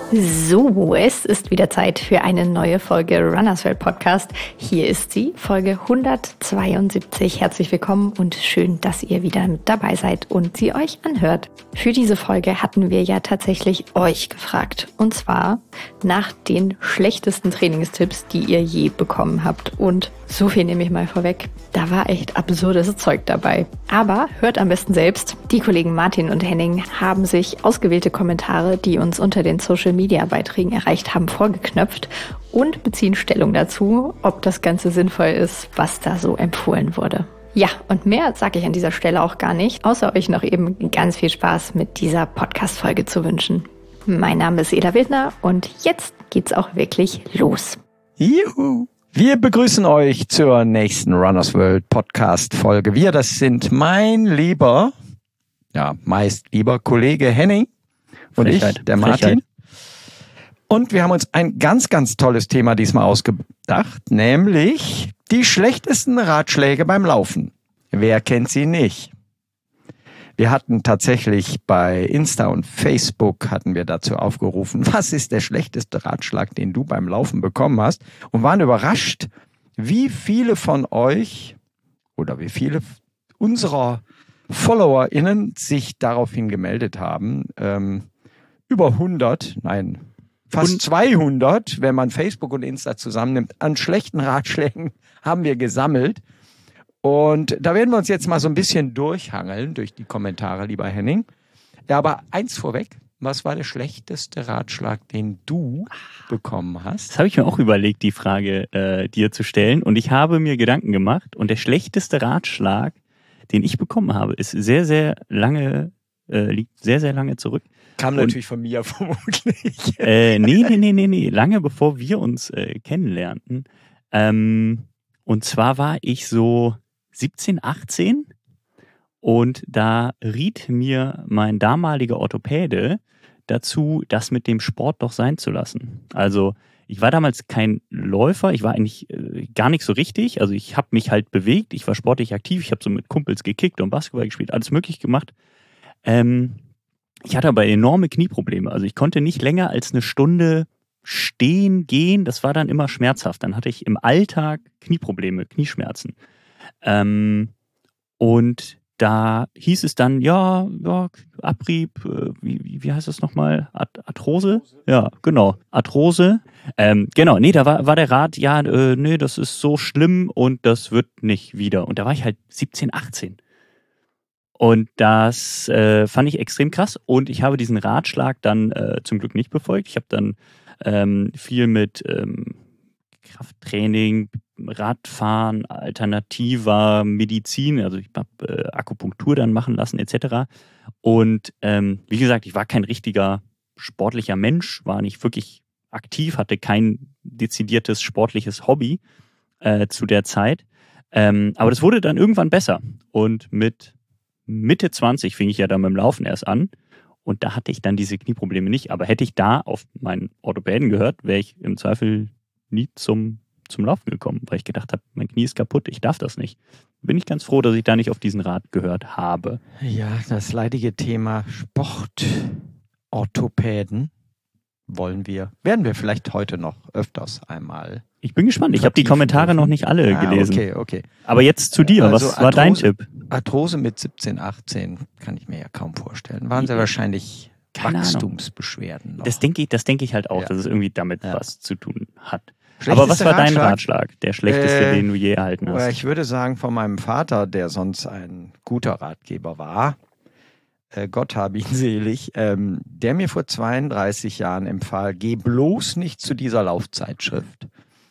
So, es ist wieder Zeit für eine neue Folge Runners World Podcast. Hier ist sie, Folge 172. Herzlich willkommen und schön, dass ihr wieder mit dabei seid und sie euch anhört. Für diese Folge hatten wir ja tatsächlich euch gefragt. Und zwar nach den schlechtesten Trainingstipps, die ihr je bekommen habt. Und so viel nehme ich mal vorweg. Da war echt absurdes Zeug dabei. Aber hört am besten selbst. Die Kollegen Martin und Henning haben sich ausgewählte Kommentare, die uns unter den Social-Media-Beiträgen erreicht haben, vorgeknöpft und beziehen Stellung dazu, ob das Ganze sinnvoll ist, was da so empfohlen wurde. Ja, und mehr sage ich an dieser Stelle auch gar nicht, außer euch noch eben ganz viel Spaß mit dieser Podcast-Folge zu wünschen. Mein Name ist Eda Wildner und jetzt geht's auch wirklich los. Juhu! Wir begrüßen euch zur nächsten Runners World Podcast Folge. Wir, das sind mein lieber, ja, meist lieber Kollege Henning und Frechheit. ich, der Martin. Und wir haben uns ein ganz, ganz tolles Thema diesmal ausgedacht, nämlich die schlechtesten Ratschläge beim Laufen. Wer kennt sie nicht? Wir hatten tatsächlich bei Insta und Facebook hatten wir dazu aufgerufen, was ist der schlechteste Ratschlag, den du beim Laufen bekommen hast? Und waren überrascht, wie viele von euch oder wie viele unserer FollowerInnen sich daraufhin gemeldet haben. Über 100, nein, fast 200, wenn man Facebook und Insta zusammennimmt, an schlechten Ratschlägen haben wir gesammelt. Und da werden wir uns jetzt mal so ein bisschen durchhangeln durch die Kommentare, lieber Henning. Ja, aber eins vorweg, was war der schlechteste Ratschlag, den du bekommen hast? Das habe ich mir auch überlegt, die Frage dir zu stellen. Und ich habe mir Gedanken gemacht. Und der schlechteste Ratschlag, den ich bekommen habe, ist liegt sehr, sehr lange zurück. Kam natürlich von mir vermutlich. Nee. Lange bevor wir uns kennenlernten. Und zwar war ich so 17, 18 und da riet mir mein damaliger Orthopäde dazu, das mit dem Sport doch sein zu lassen. Also ich war damals kein Läufer, ich war eigentlich gar nicht so richtig. Also ich habe mich halt bewegt, ich war sportlich aktiv, ich habe so mit Kumpels gekickt und Basketball gespielt, alles möglich gemacht. Ich hatte aber enorme Knieprobleme. Also ich konnte nicht länger als eine Stunde stehen, gehen, das war dann immer schmerzhaft. Dann hatte ich im Alltag Knieprobleme, Knieschmerzen. Und da hieß es dann, ja, Abrieb, wie heißt das nochmal? Arthrose? Ja, genau, Arthrose. Genau, nee, da war der Rat, ja, nee, das ist so schlimm und das wird nicht wieder. Und da war ich halt 17, 18. Und das fand ich extrem krass. Und ich habe diesen Ratschlag dann zum Glück nicht befolgt. Ich habe dann viel mit Krafttraining, Radfahren, alternativer Medizin, also ich habe Akupunktur dann machen lassen etc. Und wie gesagt, ich war kein richtiger sportlicher Mensch, war nicht wirklich aktiv, hatte kein dezidiertes sportliches Hobby zu der Zeit. Aber das wurde dann irgendwann besser. Und mit Mitte 20 fing ich ja dann mit dem Laufen erst an. Und da hatte ich dann diese Knieprobleme nicht. Aber hätte ich da auf meinen Orthopäden gehört, wäre ich im Zweifel nie zum Laufen gekommen, weil ich gedacht habe, mein Knie ist kaputt, ich darf das nicht. Bin ich ganz froh, dass ich da nicht auf diesen Rat gehört habe. Ja, das leidige Thema Sportorthopäden werden wir vielleicht heute noch öfters einmal. Ich bin gespannt. Ich habe die Kommentare noch nicht alle gelesen. Okay. Aber jetzt zu dir. Also was war dein Tipp? Arthrose mit 17, 18 kann ich mir ja kaum vorstellen. Waren sehr wahrscheinlich Wachstumsbeschwerden noch. Das denke ich halt auch, Ja. dass es irgendwie damit was zu tun hat. Schlechteste Aber was war dein Ratschlag? Der schlechteste, den du je erhalten hast? Ich würde sagen, von meinem Vater, der sonst ein guter Ratgeber war, Gott habe ihn selig, der mir vor 32 Jahren empfahl, geh bloß nicht zu dieser Laufzeitschrift.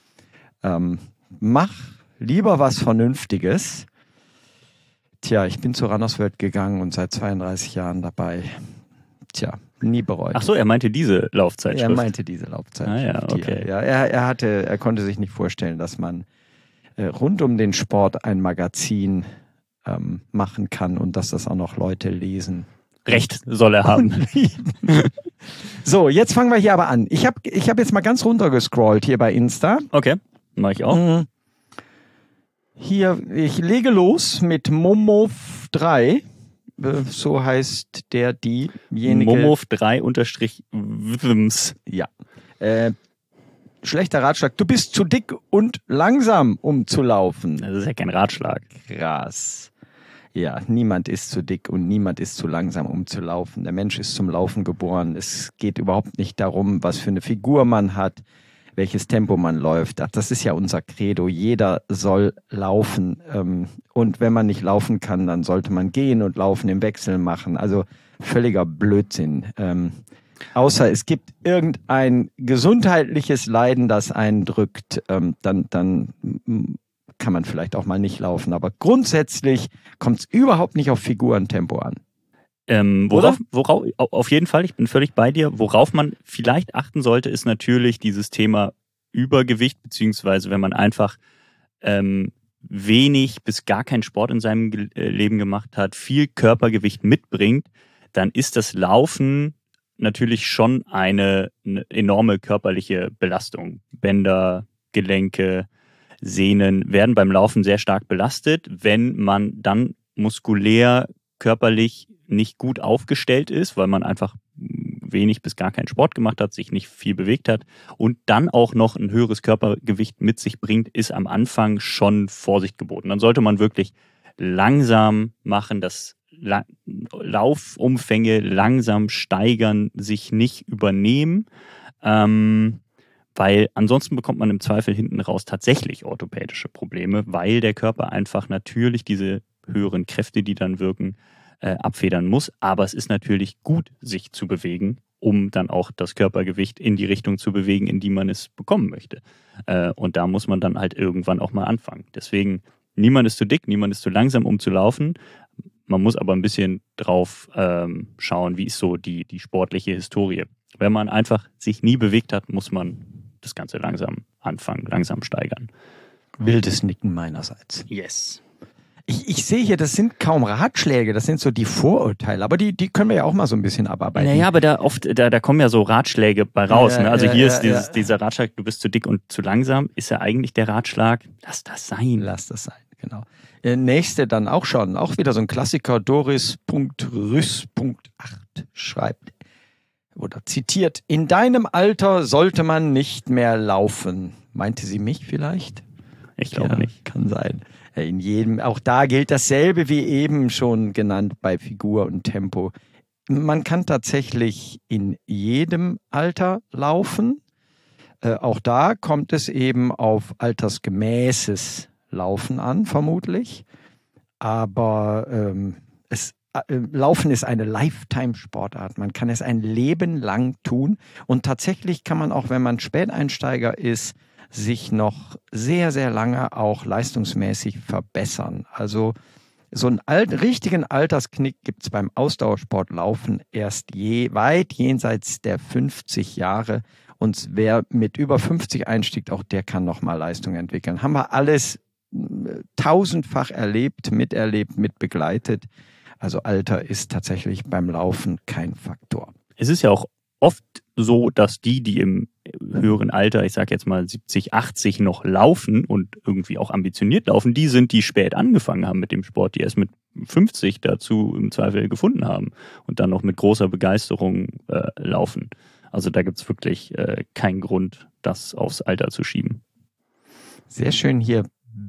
Mach lieber was Vernünftiges. Tja, ich bin zu Runners World gegangen und seit 32 Jahren dabei. Tja, nie bereut. Ach so, er meinte diese Laufzeitschrift. Er meinte diese Laufzeitschrift. Ah ja, okay. Ja, er konnte sich nicht vorstellen, dass man rund um den Sport ein Magazin machen kann und dass das auch noch Leute lesen. Recht soll er haben. So, jetzt fangen wir hier aber an. Ich hab jetzt mal ganz runter gescrollt hier bei Insta. Okay, mach ich auch. Hier, ich lege los mit Momo3. so heißt diejenige. Momov 3_Wims. Ja. Schlechter Ratschlag. Du bist zu dick und langsam, um zu laufen. Das ist ja kein Ratschlag. Krass. Ja, niemand ist zu dick und niemand ist zu langsam, um zu laufen. Der Mensch ist zum Laufen geboren. Es geht überhaupt nicht darum, was für eine Figur man hat, welches Tempo man läuft. Ach, das ist ja unser Credo. Jeder soll laufen. Und wenn man nicht laufen kann, dann sollte man gehen und laufen im Wechsel machen. Also völliger Blödsinn. Außer es gibt irgendein gesundheitliches Leiden, das einen drückt, dann kann man vielleicht auch mal nicht laufen. Aber grundsätzlich kommt es überhaupt nicht auf Figurentempo an. Worauf, auf jeden Fall, ich bin völlig bei dir. Worauf man vielleicht achten sollte, ist natürlich dieses Thema Übergewicht, beziehungsweise wenn man einfach wenig bis gar keinen Sport in seinem Leben gemacht hat, viel Körpergewicht mitbringt, dann ist das Laufen natürlich schon eine enorme körperliche Belastung. Bänder, Gelenke, Sehnen werden beim Laufen sehr stark belastet. Wenn man dann muskulär, körperlich nicht gut aufgestellt ist, weil man einfach wenig bis gar keinen Sport gemacht hat, sich nicht viel bewegt hat und dann auch noch ein höheres Körpergewicht mit sich bringt, ist am Anfang schon Vorsicht geboten. Dann sollte man wirklich langsam machen, das Laufumfänge langsam steigern, sich nicht übernehmen, weil ansonsten bekommt man im Zweifel hinten raus tatsächlich orthopädische Probleme, weil der Körper einfach natürlich diese höheren Kräfte, die dann wirken, abfedern muss. Aber es ist natürlich gut, sich zu bewegen, um dann auch das Körpergewicht in die Richtung zu bewegen, in die man es bekommen möchte. Und da muss man dann halt irgendwann auch mal anfangen. Deswegen, niemand ist zu dick, niemand ist zu langsam, um zu laufen. Man muss aber ein bisschen drauf schauen, wie ist so die sportliche Historie. Wenn man einfach sich nie bewegt hat, muss man das Ganze langsam anfangen, langsam steigern. Wildes Nicken meinerseits. Yes. Ich sehe hier, das sind kaum Ratschläge, das sind so die Vorurteile, aber die können wir ja auch mal so ein bisschen abarbeiten. Naja, aber da kommen ja so Ratschläge bei raus. Ne? Also hier ist dieser Ratschlag, du bist zu dick und zu langsam, ist ja eigentlich der Ratschlag, lass das sein. Lass das sein, genau. Nächste dann auch schon, auch wieder so ein Klassiker, Doris.Rüss.8 schreibt oder zitiert, in deinem Alter sollte man nicht mehr laufen. Meinte sie mich vielleicht? Ich glaube nicht. Kann sein. In jedem, auch da gilt dasselbe wie eben schon genannt bei Figur und Tempo. Man kann tatsächlich in jedem Alter laufen. Auch da kommt es eben auf altersgemäßes Laufen an, vermutlich. Aber Laufen ist eine Lifetime-Sportart. Man kann es ein Leben lang tun. Und tatsächlich kann man auch, wenn man Späteinsteiger ist, sich noch sehr, sehr lange auch leistungsmäßig verbessern. Also so einen richtigen Altersknick gibt es beim Ausdauersportlaufen erst weit jenseits der 50 Jahre. Und wer mit über 50 einstiegt, auch der kann nochmal Leistung entwickeln. Haben wir alles tausendfach erlebt, miterlebt, mitbegleitet. Also Alter ist tatsächlich beim Laufen kein Faktor. Es ist ja auch oft so, dass die im höheren Alter, ich sage jetzt mal 70, 80 noch laufen und irgendwie auch ambitioniert laufen, die sind, die spät angefangen haben mit dem Sport, die erst mit 50 dazu im Zweifel gefunden haben und dann noch mit großer Begeisterung laufen. Also da gibt es wirklich keinen Grund, das aufs Alter zu schieben. Sehr schön hier.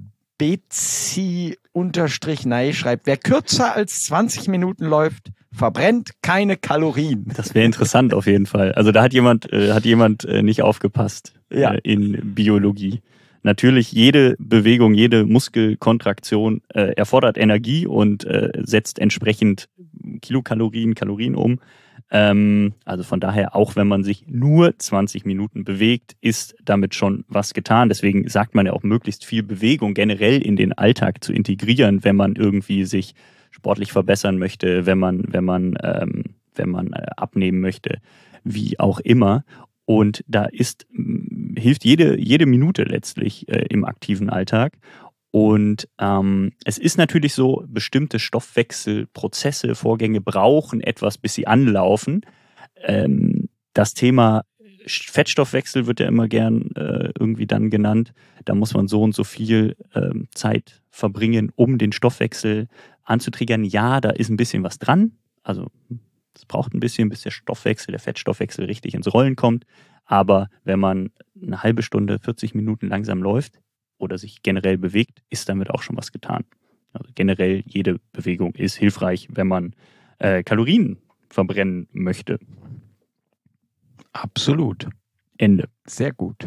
Bezi_Nei schreibt, wer kürzer als 20 Minuten läuft, verbrennt keine Kalorien. Das wäre interessant auf jeden Fall. Also da hat jemand nicht aufgepasst in Biologie. Natürlich, jede Bewegung, jede Muskelkontraktion erfordert Energie und setzt entsprechend Kalorien um. Also von daher, auch wenn man sich nur 20 Minuten bewegt, ist damit schon was getan. Deswegen sagt man ja auch, möglichst viel Bewegung generell in den Alltag zu integrieren, wenn man irgendwie sich sportlich verbessern möchte, wenn man abnehmen möchte, wie auch immer. Und da hilft jede Minute letztlich im aktiven Alltag. Und es ist natürlich so, bestimmte Stoffwechselprozesse, Vorgänge brauchen etwas, bis sie anlaufen. Das Thema Fettstoffwechsel wird ja immer gern irgendwie dann genannt. Da muss man so und so viel Zeit verbringen, um den Stoffwechsel anzutriggern. Ja, da ist ein bisschen was dran. Also es braucht ein bisschen, bis der Fettstoffwechsel richtig ins Rollen kommt. Aber wenn man eine halbe Stunde, 40 Minuten langsam läuft oder sich generell bewegt, ist damit auch schon was getan. Also generell jede Bewegung ist hilfreich, wenn man Kalorien verbrennen möchte. Absolut. Ende. Sehr gut.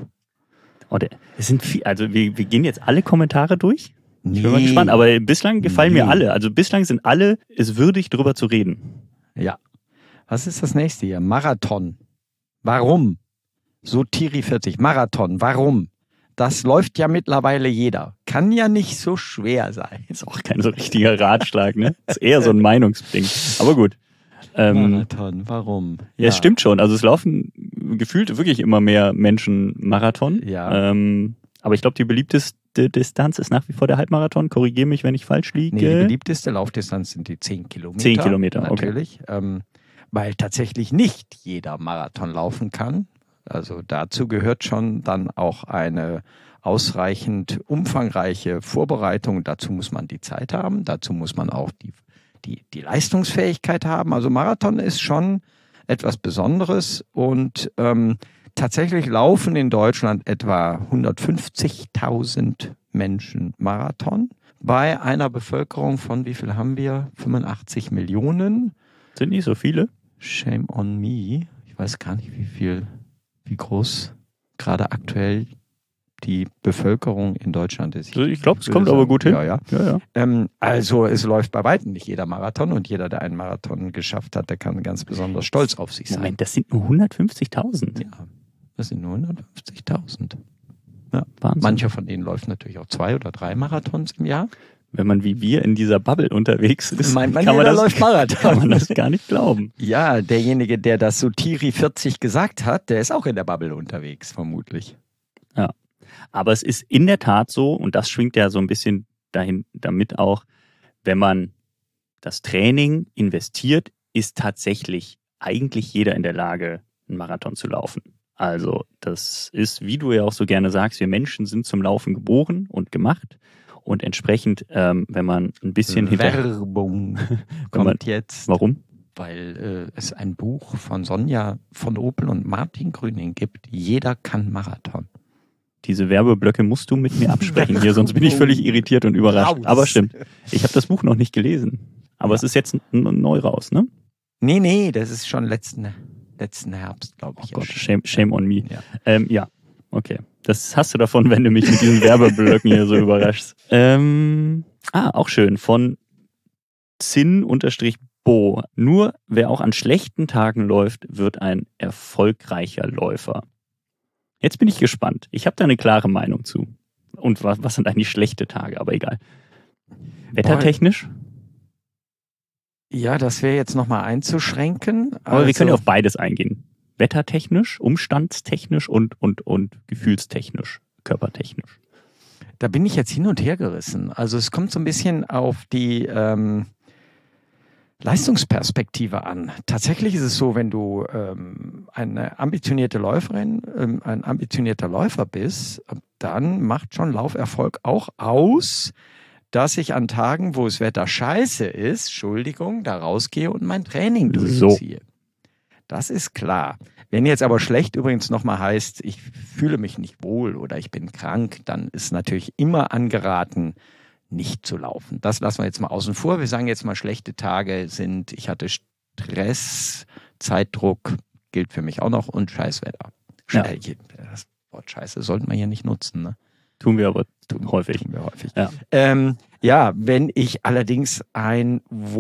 Es sind also wir gehen jetzt alle Kommentare durch. Ich bin mal Nee. gespannt, aber bislang gefallen mir alle. Also bislang sind alle es würdig, drüber zu reden. Ja. Was ist das nächste hier? Marathon. Warum? So Tiri 40. Marathon. Warum? Das läuft ja mittlerweile jeder. Kann ja nicht so schwer sein. Ist auch kein so richtiger Ratschlag, ne? Ist eher so ein Meinungsding. Aber gut. Marathon. Warum? Ja, es stimmt schon. Also es laufen gefühlt wirklich immer mehr Menschen Marathon. Ja. Aber ich glaube, die beliebteste Distanz ist nach wie vor der Halbmarathon. Korrigiere mich, wenn ich falsch liege. Nee, die beliebteste Laufdistanz sind die 10 Kilometer. 10 Kilometer, natürlich. Weil tatsächlich nicht jeder Marathon laufen kann. Also dazu gehört schon dann auch eine ausreichend umfangreiche Vorbereitung. Dazu muss man die Zeit haben. Dazu muss man auch die Leistungsfähigkeit haben. Also Marathon ist schon etwas Besonderes und tatsächlich laufen in Deutschland etwa 150.000 Menschen Marathon. Bei einer Bevölkerung von, wie viel haben wir? 85 Millionen. Sind nicht so viele. Shame on me. Ich weiß gar nicht, wie groß gerade aktuell die Bevölkerung in Deutschland ist. Ich glaube, es kommt aber gut hin. Ja. Also es läuft bei weitem nicht jeder Marathon und jeder, der einen Marathon geschafft hat, der kann ganz besonders stolz auf sich sein. Moment, das sind nur 150.000. Ja, das sind nur 150.000. Ja. Wahnsinn. Mancher von denen läuft natürlich auch 2 oder 3 Marathons im Jahr. Wenn man wie wir in dieser Bubble unterwegs ist, Meint man, kann man jeder das läuft Marathon. kann man das gar nicht glauben. Ja, derjenige, der das so Tiri 40 gesagt hat, der ist auch in der Bubble unterwegs, vermutlich. Ja. Aber es ist in der Tat so, und das schwingt ja so ein bisschen damit auch, wenn man das Training investiert, ist tatsächlich eigentlich jeder in der Lage, einen Marathon zu laufen. Also das ist, wie du ja auch so gerne sagst, wir Menschen sind zum Laufen geboren und gemacht. Und entsprechend, wenn man ein bisschen Werbung kommt jetzt. Warum? Weil es ein Buch von Sonja von Opel und Martin Grüning gibt. Jeder kann Marathon. Diese Werbeblöcke musst du mit mir absprechen hier, sonst bin ich völlig irritiert und überrascht. Raus. Aber stimmt, ich habe das Buch noch nicht gelesen. Aber es ist jetzt neu raus, ne? Nee, das ist schon letzten Herbst, glaube ich. Oh Gott, shame on me. Ja. Ja, okay. Das hast du davon, wenn du mich mit diesen Werbeblöcken hier so überraschst. Auch schön. Von Zinn_Bo. Nur wer auch an schlechten Tagen läuft, wird ein erfolgreicher Läufer. Jetzt bin ich gespannt. Ich habe da eine klare Meinung zu. Und was sind eigentlich schlechte Tage? Aber egal. Wettertechnisch? Ja, das wäre jetzt nochmal einzuschränken. Aber wir können ja auf beides eingehen. Wettertechnisch, umstandstechnisch und gefühlstechnisch, körpertechnisch. Da bin ich jetzt hin und her gerissen. Also es kommt so ein bisschen auf die Leistungsperspektive an. Tatsächlich ist es so, wenn du eine ambitionierte Läuferin, ein ambitionierter Läufer bist, dann macht schon Lauferfolg auch aus, dass ich an Tagen, wo das Wetter scheiße ist, da rausgehe und mein Training durchziehe. So. Das ist klar. Wenn jetzt aber schlecht übrigens nochmal heißt, ich fühle mich nicht wohl oder ich bin krank, dann ist natürlich immer angeraten, nicht zu laufen. Das lassen wir jetzt mal außen vor. Wir sagen jetzt mal, schlechte Tage sind, ich hatte Stress, Zeitdruck, gilt für mich auch noch und Scheißwetter. Ja. Das Wort Scheiße sollten wir hier nicht nutzen, ne? Tun wir aber häufig. Ja. Wenn ich allerdings eine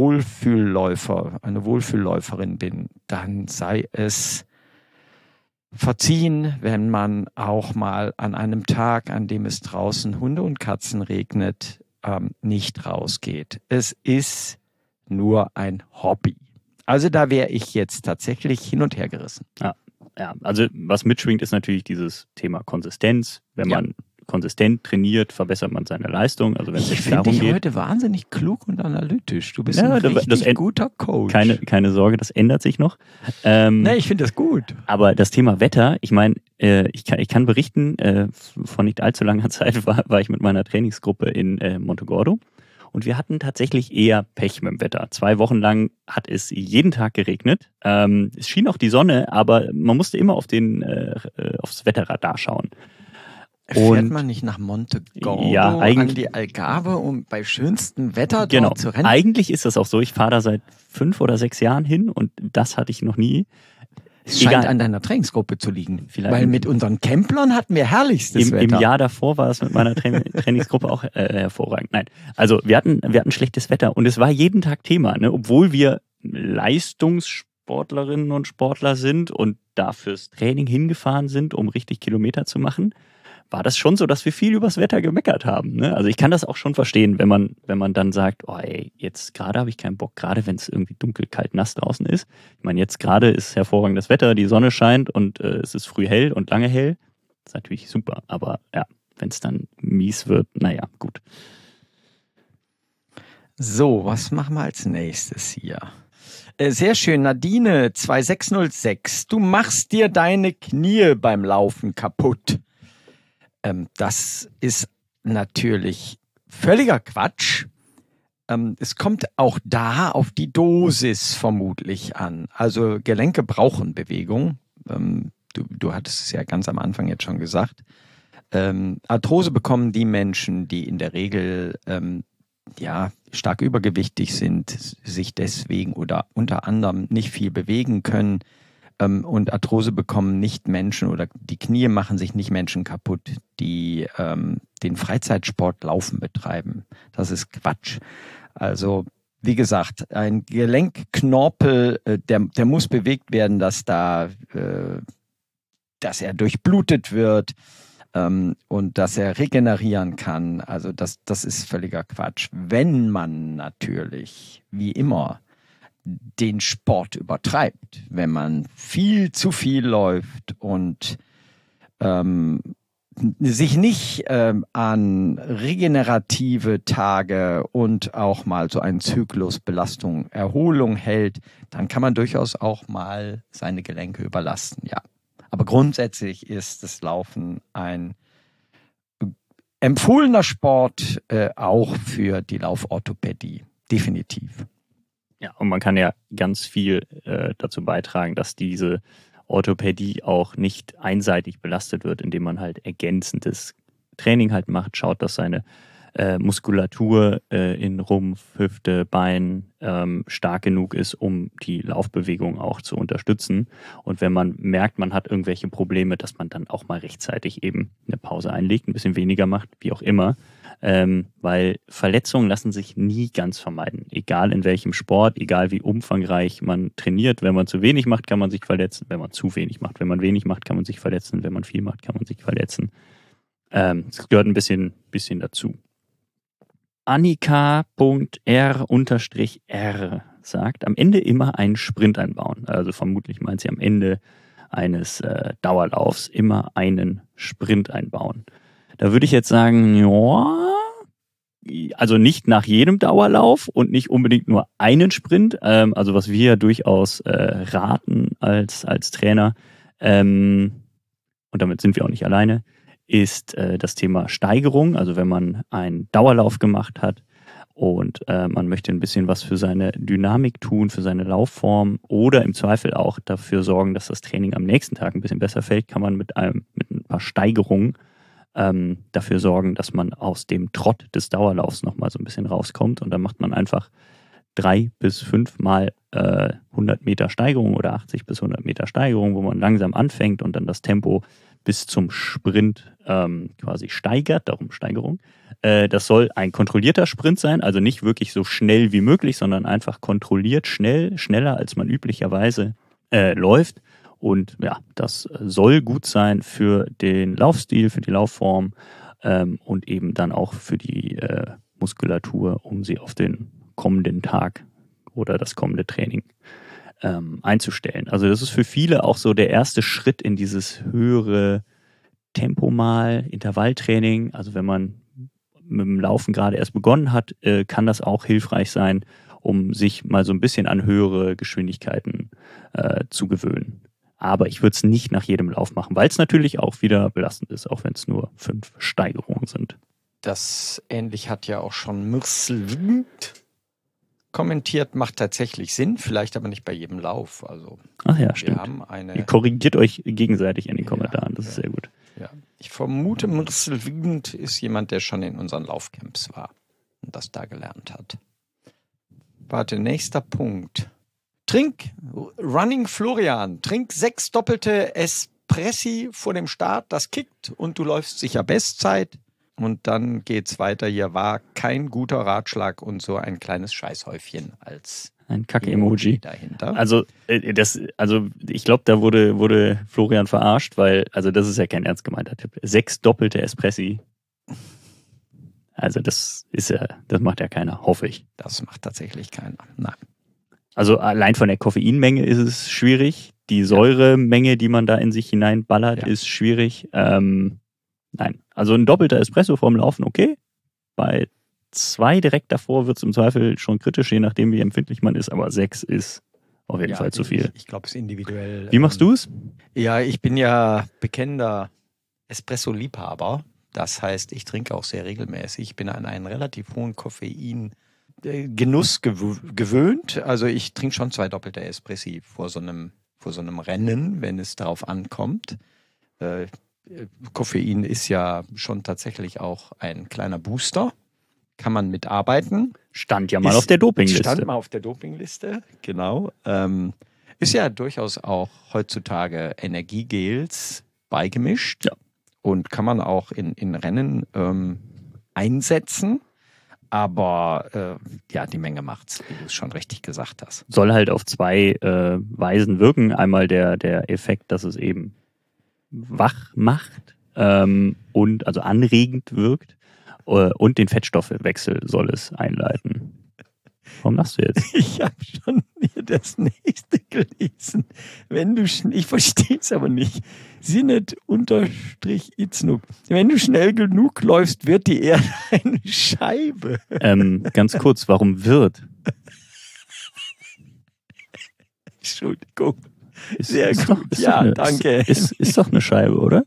Wohlfühlläuferin bin, dann sei es verziehen, wenn man auch mal an einem Tag, an dem es draußen Hunde und Katzen regnet, nicht rausgeht. Es ist nur ein Hobby. Also da wäre ich jetzt tatsächlich hin und her gerissen. Ja, also was mitschwingt, ist natürlich dieses Thema Konsistenz. Wenn man konsistent trainiert, verbessert man seine Leistung. Also wenn es jetzt darum geht. Ich finde dich heute wahnsinnig klug und analytisch. Du bist ein guter Coach. Keine Sorge, das ändert sich noch. Ich finde das gut. Aber das Thema Wetter, ich meine, ich kann berichten, vor nicht allzu langer Zeit war ich mit meiner Trainingsgruppe in Montegordo. Und wir hatten tatsächlich eher Pech mit dem Wetter. 2 Wochen lang hat es jeden Tag geregnet. Es schien auch die Sonne, aber man musste immer aufs Wetterradar schauen. Fährt man nicht nach Monte Gordo an die Algarve, um bei schönstem Wetter dort zu rennen? Eigentlich ist das auch so. Ich fahre da seit 5 oder 6 Jahren hin und das hatte ich noch nie. Es scheint an deiner Trainingsgruppe zu liegen. Vielleicht. Weil mit unseren Camplern hatten wir herrlichstes Wetter. Im Jahr davor war es mit meiner Trainingsgruppe auch hervorragend. Nein, also wir hatten schlechtes Wetter und es war jeden Tag Thema, ne? Obwohl wir Leistungssportlerinnen und Sportler sind und da fürs Training hingefahren sind, um richtig Kilometer zu machen, war das schon so, dass wir viel übers Wetter gemeckert haben. Ne? Also ich kann das auch schon verstehen, wenn man dann sagt, oh ey, jetzt gerade habe ich keinen Bock, gerade wenn es irgendwie dunkel, kalt, nass draußen ist. Ich meine, jetzt gerade ist hervorragendes Wetter, die Sonne scheint und es ist früh hell und lange hell. Das ist natürlich super, aber ja, wenn es dann mies wird, naja, gut. So, was machen wir als nächstes hier? Sehr schön, Nadine 2606. Du machst dir deine Knie beim Laufen kaputt. Das ist natürlich völliger Quatsch. Es kommt auch da auf die Dosis vermutlich an. Also Gelenke brauchen Bewegung. Du hattest es ja ganz am Anfang jetzt schon gesagt. Arthrose bekommen die Menschen, die in der Regel stark übergewichtig sind, sich deswegen oder unter anderem nicht viel bewegen können. Und Arthrose bekommen nicht Menschen oder die Knie machen sich nicht Menschen kaputt, die den Freizeitsport Laufen betreiben. Das ist Quatsch. Also wie gesagt, ein Gelenkknorpel, der muss bewegt werden, dass er durchblutet wird und dass er regenerieren kann. Also das ist völliger Quatsch. Wenn man natürlich, wie immer, den Sport übertreibt, wenn man viel zu viel läuft und sich nicht an regenerative Tage und auch mal so einen Zyklus Belastung, Erholung hält, dann kann man durchaus auch mal seine Gelenke überlasten, ja. Aber grundsätzlich ist das Laufen ein empfohlener Sport, auch für die Lauforthopädie, definitiv. Ja, und man kann ja ganz viel dazu beitragen, dass diese Orthopädie auch nicht einseitig belastet wird, indem man halt ergänzendes Training halt macht, schaut, dass seine Muskulatur in Rumpf, Hüfte, Bein stark genug ist, um die Laufbewegung auch zu unterstützen. Und wenn man merkt, man hat irgendwelche Probleme, dass man dann auch mal rechtzeitig eben eine Pause einlegt, ein bisschen weniger macht, wie auch immer. Weil Verletzungen lassen sich nie ganz vermeiden. Egal in welchem Sport, egal wie umfangreich man trainiert. Wenn man zu wenig macht, kann man sich verletzen. Wenn man zu wenig macht. Wenn man wenig macht, kann man sich verletzen. Wenn man viel macht, kann man sich verletzen. Es gehört ein bisschen dazu. Annika.r_r sagt, am Ende immer einen Sprint einbauen. Also vermutlich meint sie am Ende eines Dauerlaufs immer einen Sprint einbauen. Da würde ich jetzt sagen, ja, also nicht nach jedem Dauerlauf und nicht unbedingt nur einen Sprint. Also was wir durchaus raten als Trainer, und damit sind wir auch nicht alleine, ist das Thema Steigerung. Also wenn man einen Dauerlauf gemacht hat und man möchte ein bisschen was für seine Dynamik tun, für seine Laufform oder im Zweifel auch dafür sorgen, dass das Training am nächsten Tag ein bisschen besser fällt, kann man mit ein paar Steigerungen dafür sorgen, dass man aus dem Trott des Dauerlaufs nochmal so ein bisschen rauskommt. Und dann macht man einfach 3 bis 5 Mal 100 Meter Steigerung oder 80 bis 100 Meter Steigerung, wo man langsam anfängt und dann das Tempo bis zum Sprint quasi steigert, darum Steigerung. Das soll ein kontrollierter Sprint sein, also nicht wirklich so schnell wie möglich, sondern einfach kontrolliert schneller als man üblicherweise läuft. Und ja, das soll gut sein für den Laufstil, für die Laufform und eben dann auch für die Muskulatur, um sie auf den kommenden Tag oder das kommende Training einzustellen. Also das ist für viele auch so der erste Schritt in dieses höhere Tempomal, Intervalltraining. Also wenn man mit dem Laufen gerade erst begonnen hat, kann das auch hilfreich sein, um sich mal so ein bisschen an höhere Geschwindigkeiten zu gewöhnen. Aber ich würde es nicht nach jedem Lauf machen, weil es natürlich auch wieder belastend ist, auch wenn es nur 5 Steigerungen sind. Das ähnlich hat ja auch schon Mirselwind kommentiert, macht tatsächlich Sinn, vielleicht aber nicht bei jedem Lauf. Also Ach ja, wir stimmt. haben eine. Ihr korrigiert euch gegenseitig in den Ja, Kommentaren, das ist ja. sehr gut. Ja. Ich vermute, Mirselwind ist jemand, der schon in unseren Laufcamps war und das da gelernt hat. Warte, nächster Punkt. Running Florian, trink 6 doppelte Espressi vor dem Start, das kickt und du läufst sicher Bestzeit. Und dann geht's weiter. Hier war kein guter Ratschlag und so ein kleines Scheißhäufchen als Ein Kacke-Emoji. dahinter. Also ich glaube, da wurde Florian verarscht, weil, also das ist ja kein ernst gemeinter Tipp. 6 doppelte Espressi. Also das macht ja keiner, hoffe ich. Das macht tatsächlich keiner. Nein. Also allein von der Koffeinmenge ist es schwierig. Die Säuremenge, die man da in sich hineinballert, ist schwierig. Nein, also ein doppelter Espresso vorm Laufen, okay. Bei 2 direkt davor wird es im Zweifel schon kritisch, je nachdem wie empfindlich man ist, aber 6 ist auf jeden Fall zu viel. Ich glaube, es ist individuell. Wie machst du es? Ja, ich bin ja bekennender Espresso-Liebhaber. Das heißt, ich trinke auch sehr regelmäßig. Ich bin an einen relativ hohen Koffein-Genuss gewöhnt. Also ich trinke schon 2 doppelte Espressi vor so einem Rennen, wenn es darauf ankommt. Koffein ist ja schon tatsächlich auch ein kleiner Booster. Kann man mitarbeiten. Stand ja mal auf der Dopingliste. Stand mal auf der Dopingliste, genau. Ist ja durchaus auch heutzutage Energiegels beigemischt. Ja. Und kann man auch in Rennen einsetzen. Aber die Menge macht's, wie du es schon richtig gesagt hast. Soll halt auf 2 Weisen wirken. Einmal der Effekt, dass es eben wach macht und also anregend wirkt. Und den Fettstoffwechsel soll es einleiten. Warum lachst du jetzt? Ich habe schon hier das nächste gelesen. Ich verstehe es aber nicht. Sinnet_Iznuk. Wenn du schnell genug läufst, wird die Erde eine Scheibe. Ganz kurz, warum wird? Entschuldigung. Ist Gut. Doch, danke. Ist doch eine Scheibe, oder?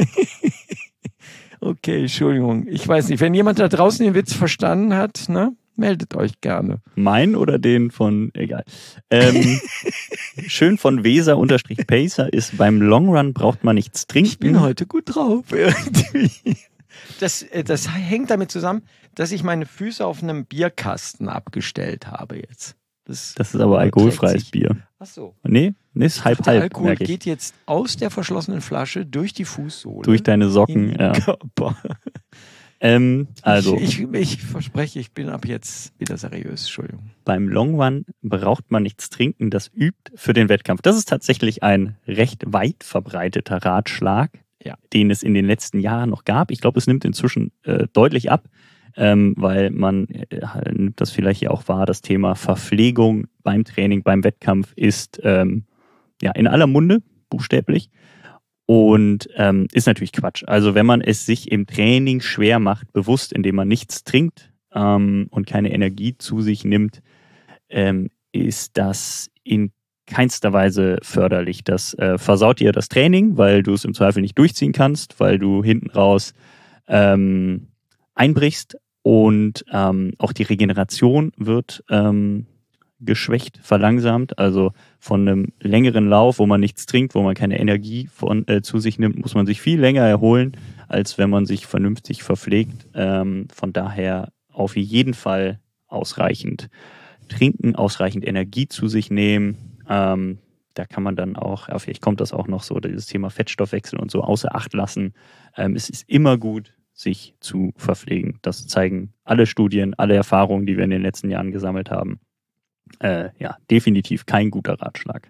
Okay, Entschuldigung. Ich weiß nicht, wenn jemand da draußen den Witz verstanden hat, ne, meldet euch gerne. Mein oder den von, egal. Schön von Weser_Pacer ist, beim Longrun braucht man nichts trinken. Ich bin heute gut drauf. Irgendwie. Das hängt damit zusammen, dass ich meine Füße auf einem Bierkasten abgestellt habe jetzt. Das ist aber alkoholfreies Bier. Ach so. Nee, ist halb. Der Alkohol geht jetzt aus der verschlossenen Flasche durch die Fußsohle. Durch deine Socken, in den ja. Körper. Also. Ich verspreche, ich bin ab jetzt wieder seriös. Entschuldigung. Beim Longrun braucht man nichts trinken, das übt für den Wettkampf. Das ist tatsächlich ein recht weit verbreiteter Ratschlag, den es in den letzten Jahren noch gab. Ich glaube, es nimmt inzwischen deutlich ab. Weil man nimmt das vielleicht ja auch wahr, das Thema Verpflegung beim Training, beim Wettkampf ist in aller Munde, buchstäblich, und ist natürlich Quatsch. Also wenn man es sich im Training schwer macht, bewusst, indem man nichts trinkt und keine Energie zu sich nimmt, ist das in keinster Weise förderlich. Das versaut dir das Training, weil du es im Zweifel nicht durchziehen kannst, weil du hinten raus einbrichst und auch die Regeneration wird geschwächt, verlangsamt. Also von einem längeren Lauf, wo man nichts trinkt, wo man keine Energie zu sich nimmt, muss man sich viel länger erholen, als wenn man sich vernünftig verpflegt. Von daher auf jeden Fall ausreichend trinken, ausreichend Energie zu sich nehmen. Da kann man dann auch, vielleicht kommt das auch noch so, dieses Thema Fettstoffwechsel und so außer Acht lassen. Es ist immer gut, sich zu verpflegen. Das zeigen alle Studien, alle Erfahrungen, die wir in den letzten Jahren gesammelt haben. Definitiv kein guter Ratschlag.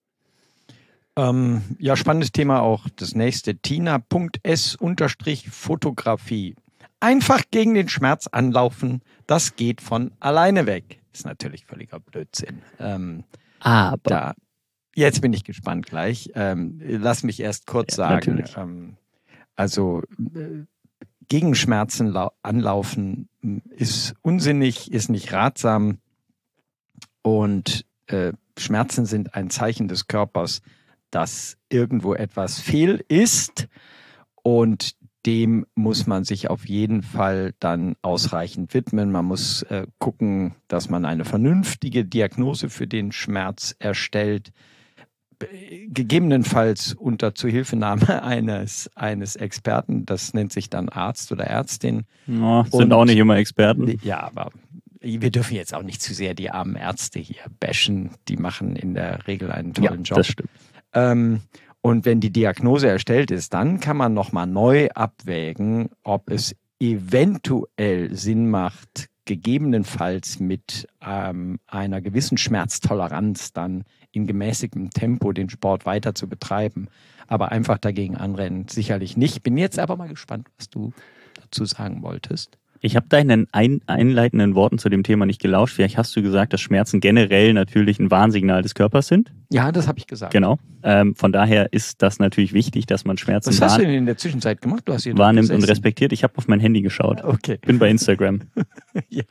Spannendes Thema auch das nächste. Tina.s_Fotografie. Einfach gegen den Schmerz anlaufen, das geht von alleine weg. Ist natürlich völliger Blödsinn. Aber jetzt bin ich gespannt gleich. Lass mich erst kurz sagen. Gegen Schmerzen anlaufen ist unsinnig, ist nicht ratsam und Schmerzen sind ein Zeichen des Körpers, dass irgendwo etwas fehl ist und dem muss man sich auf jeden Fall dann ausreichend widmen. Man muss gucken, dass man eine vernünftige Diagnose für den Schmerz erstellt. Gegebenenfalls unter Zuhilfenahme eines Experten, das nennt sich dann Arzt oder Ärztin. Ja, sind auch nicht immer Experten. Ja, aber wir dürfen jetzt auch nicht zu sehr die armen Ärzte hier bashen. Die machen in der Regel einen tollen Job. Das stimmt. Und wenn die Diagnose erstellt ist, dann kann man nochmal neu abwägen, ob es eventuell Sinn macht, gegebenenfalls mit einer gewissen Schmerztoleranz dann in gemäßigtem Tempo den Sport weiter zu betreiben. Aber einfach dagegen anrennen, sicherlich nicht. Bin jetzt aber mal gespannt, was du dazu sagen wolltest. Ich habe deinen einleitenden Worten zu dem Thema nicht gelauscht. Vielleicht hast du gesagt, dass Schmerzen generell natürlich ein Warnsignal des Körpers sind. Ja, das habe ich gesagt. Genau. Von daher ist das natürlich wichtig, dass man Schmerzen Was hast du denn in der Zwischenzeit gemacht? Du hast hier wahrnimmt und respektiert. Ich habe auf mein Handy geschaut. Okay. Bin bei Instagram. Ja.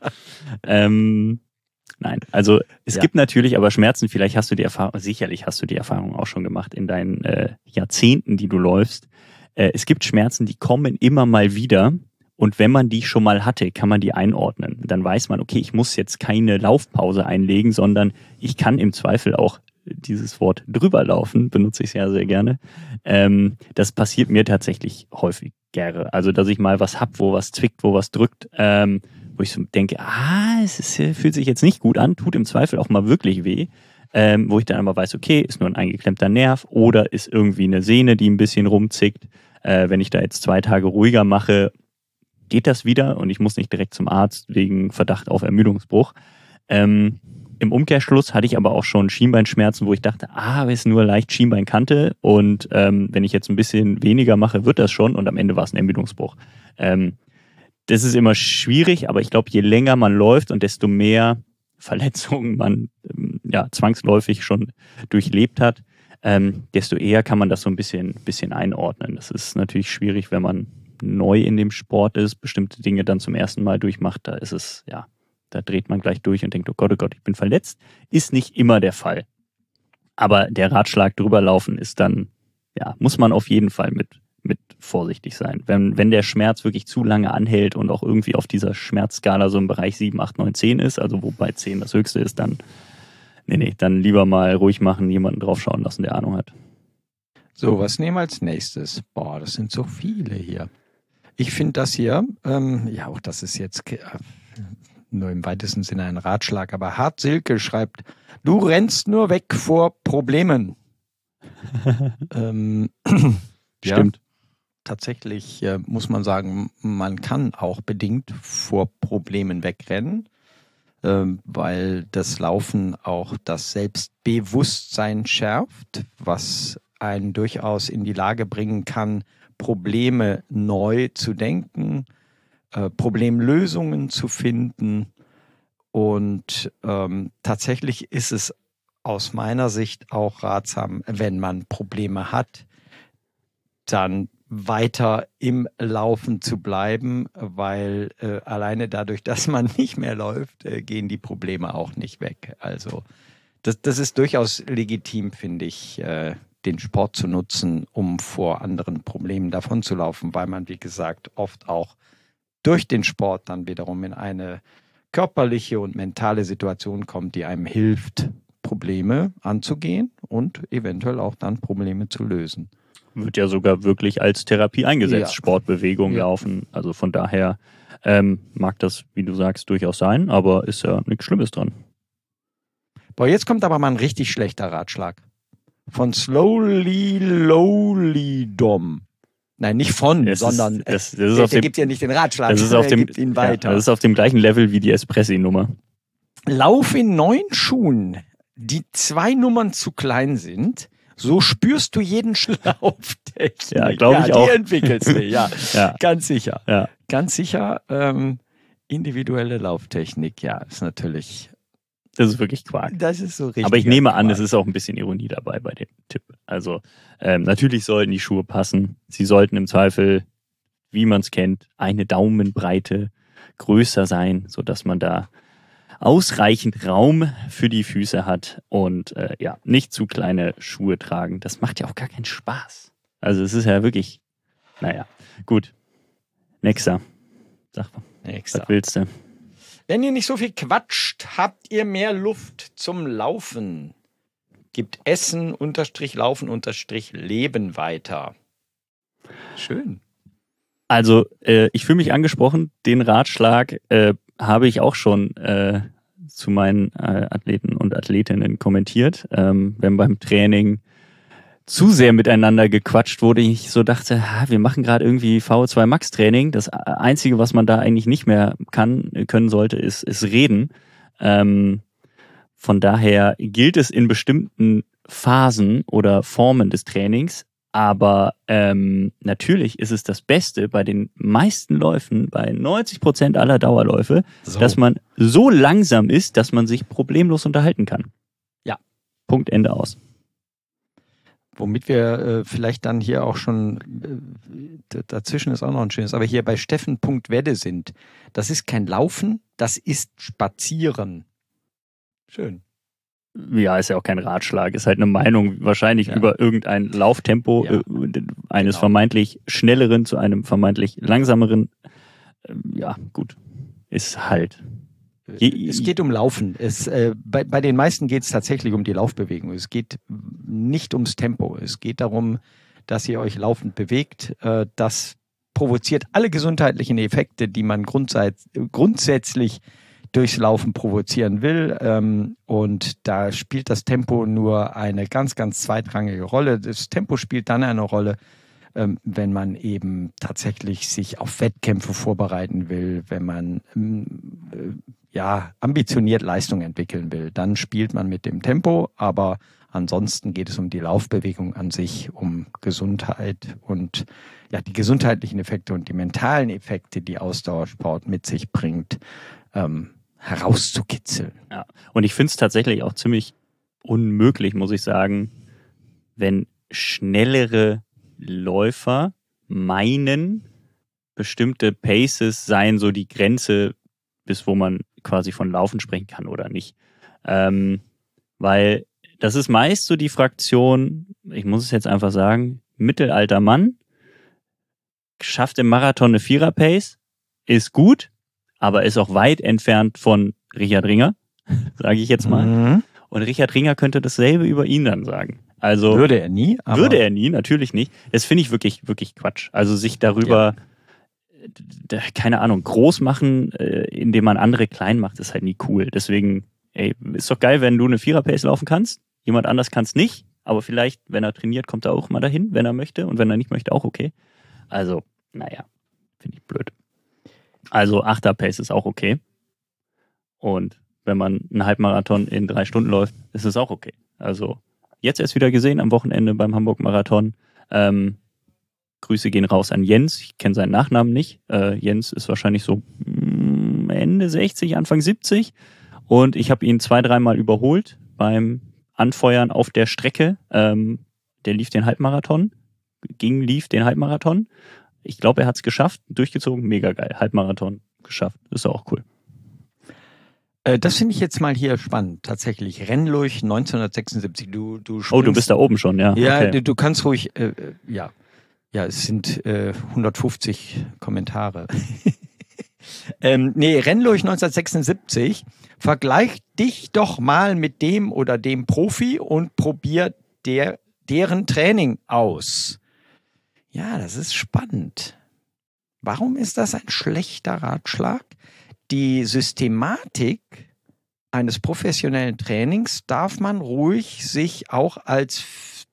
Nein, also es gibt natürlich aber Schmerzen, vielleicht hast du die Erfahrung, sicherlich hast du die Erfahrung auch schon gemacht in deinen Jahrzehnten, die du läufst. Es gibt Schmerzen, die kommen immer mal wieder. Und wenn man die schon mal hatte, kann man die einordnen. Dann weiß man, okay, ich muss jetzt keine Laufpause einlegen, sondern ich kann im Zweifel auch dieses Wort drüber laufen, benutze ich sehr, sehr gerne. Das passiert mir tatsächlich häufig gerne. Also, dass ich mal was hab, wo was zwickt, wo was drückt, wo ich so denke, fühlt sich jetzt nicht gut an, tut im Zweifel auch mal wirklich weh. Wo ich dann aber weiß, okay, ist nur ein eingeklemmter Nerv oder ist irgendwie eine Sehne, die ein bisschen rumzickt. Wenn ich da jetzt 2 Tage ruhiger mache, geht das wieder und ich muss nicht direkt zum Arzt wegen Verdacht auf Ermüdungsbruch. Im Umkehrschluss hatte ich aber auch schon Schienbeinschmerzen, wo ich dachte, ist nur leicht Schienbeinkante und wenn ich jetzt ein bisschen weniger mache, wird das schon und am Ende war es ein Ermüdungsbruch. Das ist immer schwierig, aber ich glaube, je länger man läuft und desto mehr Verletzungen man zwangsläufig schon durchlebt hat, desto eher kann man das so ein bisschen einordnen. Das ist natürlich schwierig, wenn man neu in dem Sport ist, bestimmte Dinge dann zum ersten Mal durchmacht, da ist es, da dreht man gleich durch und denkt, oh Gott, ich bin verletzt. Ist nicht immer der Fall. Aber der Ratschlag drüber laufen ist dann, muss man auf jeden Fall mit vorsichtig sein. Wenn der Schmerz wirklich zu lange anhält und auch irgendwie auf dieser Schmerzskala so im Bereich 7, 8, 9, 10 ist, also wobei 10 das höchste ist, dann dann lieber mal ruhig machen, jemanden draufschauen lassen, der Ahnung hat. So, was nehmen wir als nächstes? Das sind so viele hier. Ich finde das hier, auch das ist jetzt nur im weitesten Sinne ein Ratschlag, aber Hart Silke schreibt, du rennst nur weg vor Problemen. Stimmt. Tatsächlich muss man sagen, man kann auch bedingt vor Problemen wegrennen, weil das Laufen auch das Selbstbewusstsein schärft, was einen durchaus in die Lage bringen kann, Probleme neu zu denken, Problemlösungen zu finden. Und tatsächlich ist es aus meiner Sicht auch ratsam, wenn man Probleme hat, dann weiter im Laufen zu bleiben, weil alleine dadurch, dass man nicht mehr läuft, gehen die Probleme auch nicht weg. Also das ist durchaus legitim, finde ich, den Sport zu nutzen, um vor anderen Problemen davonzulaufen, weil man, wie gesagt, oft auch durch den Sport dann wiederum in eine körperliche und mentale Situation kommt, die einem hilft, Probleme anzugehen und eventuell auch dann Probleme zu lösen. Wird ja sogar wirklich als Therapie eingesetzt, Ja. Sportbewegung, Laufen. Also von daher mag das, wie du sagst, durchaus sein, aber ist ja nichts Schlimmes dran. Jetzt kommt aber mal ein richtig schlechter Ratschlag. Von Slowly Lowly Dom. Nein, nicht von, sondern der gibt ja nicht den Ratschlag, er gibt ihn weiter. Das ist auf dem gleichen Level wie die Espressi-Nummer. Lauf in 9 Schuhen, die 2 Nummern zu klein sind, so spürst du jeden Schlauftechnik. Ja, glaube ich auch. Die entwickelst du, ja. Ganz sicher. Ja. Ganz sicher, individuelle Lauftechnik, ist natürlich... Das ist wirklich Quark. Das ist so richtig. Aber ich nehme an, es ist auch ein bisschen Ironie dabei bei dem Tipp. Also natürlich sollten die Schuhe passen. Sie sollten im Zweifel, wie man es kennt, eine Daumenbreite größer sein, sodass man da ausreichend Raum für die Füße hat und nicht zu kleine Schuhe tragen. Das macht ja auch gar keinen Spaß. Also es ist ja wirklich, gut. Nexa. Sag mal, was willst du? Wenn ihr nicht so viel quatscht, habt ihr mehr Luft zum Laufen. Gibt Essen Laufen Leben weiter. Schön. Also, ich fühle mich angesprochen. Den Ratschlag habe ich auch schon zu meinen Athleten und Athletinnen kommentiert. Wenn beim Training zu sehr miteinander gequatscht wurde, ich so dachte, wir machen gerade irgendwie VO2 Max Training. Das Einzige, was man da eigentlich nicht mehr können sollte, ist reden. Von daher gilt es in bestimmten Phasen oder Formen des Trainings, aber natürlich ist es das Beste bei den meisten Läufen, bei 90% aller Dauerläufe, dass man so langsam ist, dass man sich problemlos unterhalten kann. Ja. Punkt, Ende, aus. Womit wir vielleicht dann hier auch schon, dazwischen ist auch noch ein schönes, aber hier bei Steffen.wedde sind. Das ist kein Laufen, das ist Spazieren. Schön. Ja, ist ja auch kein Ratschlag, ist halt eine Meinung wahrscheinlich über irgendein Lauftempo eines vermeintlich schnelleren zu einem vermeintlich langsameren. Ja, gut, ist halt. Es geht um Laufen. Bei den meisten geht es tatsächlich um die Laufbewegung. Es geht nicht ums Tempo. Es geht darum, dass ihr euch laufend bewegt. Das provoziert alle gesundheitlichen Effekte, die man grundsätzlich durchs Laufen provozieren will. Und da spielt das Tempo nur eine ganz, ganz zweitrangige Rolle. Das Tempo spielt dann eine Rolle, wenn man eben tatsächlich sich auf Wettkämpfe vorbereiten will, wenn man ambitioniert Leistung entwickeln will. Dann spielt man mit dem Tempo, aber ansonsten geht es um die Laufbewegung an sich, um Gesundheit und die gesundheitlichen Effekte und die mentalen Effekte, die Ausdauersport mit sich bringt, herauszukitzeln. Ja. Und ich finde es tatsächlich auch ziemlich unmöglich, muss ich sagen, wenn schnellere Läufer meinen, bestimmte Paces seien so die Grenze, bis wo man quasi von Laufen sprechen kann oder nicht. Weil das ist meist so die Fraktion, ich muss es jetzt einfach sagen, mittelalter Mann, schafft im Marathon eine Vierer-Pace, ist gut, aber ist auch weit entfernt von Richard Ringer, sage ich jetzt mal. Mhm. Und Richard Ringer könnte dasselbe über ihn dann sagen. Also würde er nie, natürlich nicht. Das finde ich wirklich, wirklich Quatsch. Also sich darüber, keine Ahnung, groß machen, indem man andere klein macht, ist halt nie cool. Deswegen, ist doch geil, wenn du eine Vierer-Pace laufen kannst. Jemand anders kann es nicht, aber vielleicht, wenn er trainiert, kommt er auch mal dahin, wenn er möchte. Und wenn er nicht möchte, auch okay. Also, naja, finde ich blöd. Also 8er-Pace ist auch okay. Und wenn man einen Halbmarathon in 3 Stunden läuft, ist es auch okay. Also jetzt erst wieder gesehen am Wochenende beim Hamburg-Marathon. Grüße gehen raus an Jens. Ich kenne seinen Nachnamen nicht. Jens ist wahrscheinlich so Ende 60, Anfang 70. Und ich habe ihn 2-3 Mal überholt beim Anfeuern auf der Strecke. Der lief den Halbmarathon. Lief den Halbmarathon. Ich glaube, er hat es geschafft. Durchgezogen. Mega geil. Halbmarathon geschafft. Ist auch cool. Das finde ich jetzt mal hier spannend, tatsächlich. Rennlurch 1976. Du bist da oben schon, ja. Ja, okay. Du kannst ruhig, ja, es sind 150 Kommentare. Rennlurch 1976. Vergleich dich doch mal mit dem oder dem Profi und probier deren Training aus. Ja, das ist spannend. Warum ist das ein schlechter Ratschlag? Die Systematik eines professionellen Trainings darf man ruhig sich auch als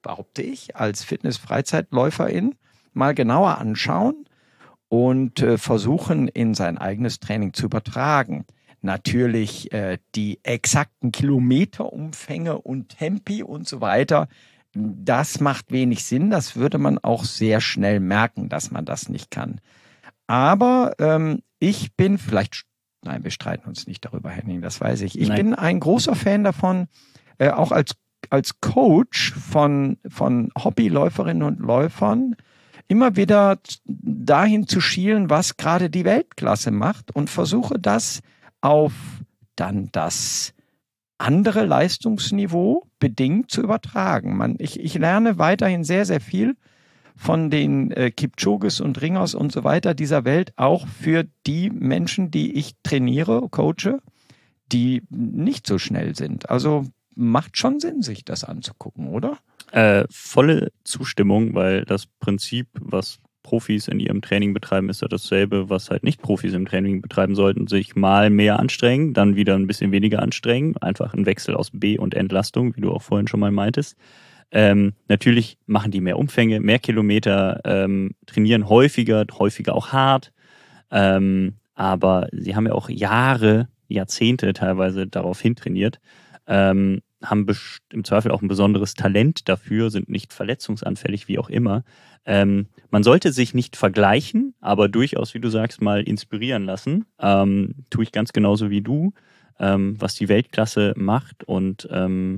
Fitness-Freizeitläuferin mal genauer anschauen und versuchen, in sein eigenes Training zu übertragen. Natürlich die exakten Kilometerumfänge und Tempi und so weiter, das macht wenig Sinn. Das würde man auch sehr schnell merken, dass man das nicht kann. Aber ich bin nein, wir streiten uns nicht darüber, Henning, das weiß ich. Ich bin ein großer Fan davon, auch als Coach von Hobbyläuferinnen und Läufern, immer wieder dahin zu schielen, was gerade die Weltklasse macht und versuche das auf dann das andere Leistungsniveau bedingt zu übertragen. Ich lerne weiterhin sehr, sehr viel von den Kipchoges und Ringers und so weiter dieser Welt auch für die Menschen, die ich trainiere, coache, die nicht so schnell sind. Also macht schon Sinn, sich das anzugucken, oder? Volle Zustimmung, weil das Prinzip, was Profis in ihrem Training betreiben, ist ja dasselbe, was halt nicht Profis im Training betreiben sollten. Sich mal mehr anstrengen, dann wieder ein bisschen weniger anstrengen. Einfach ein Wechsel aus B- und Entlastung, wie du auch vorhin schon mal meintest. Natürlich machen die mehr Umfänge, mehr Kilometer, trainieren häufiger auch hart. Aber sie haben ja auch Jahre, Jahrzehnte teilweise darauf hin trainiert. Haben im Zweifel auch ein besonderes Talent dafür, sind nicht verletzungsanfällig, wie auch immer. Man sollte sich nicht vergleichen, aber durchaus, wie du sagst, mal inspirieren lassen. Tue ich ganz genauso wie du, was die Weltklasse macht und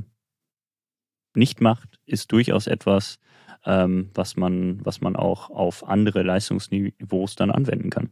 nicht macht, ist durchaus etwas, was man auch auf andere Leistungsniveaus dann anwenden kann.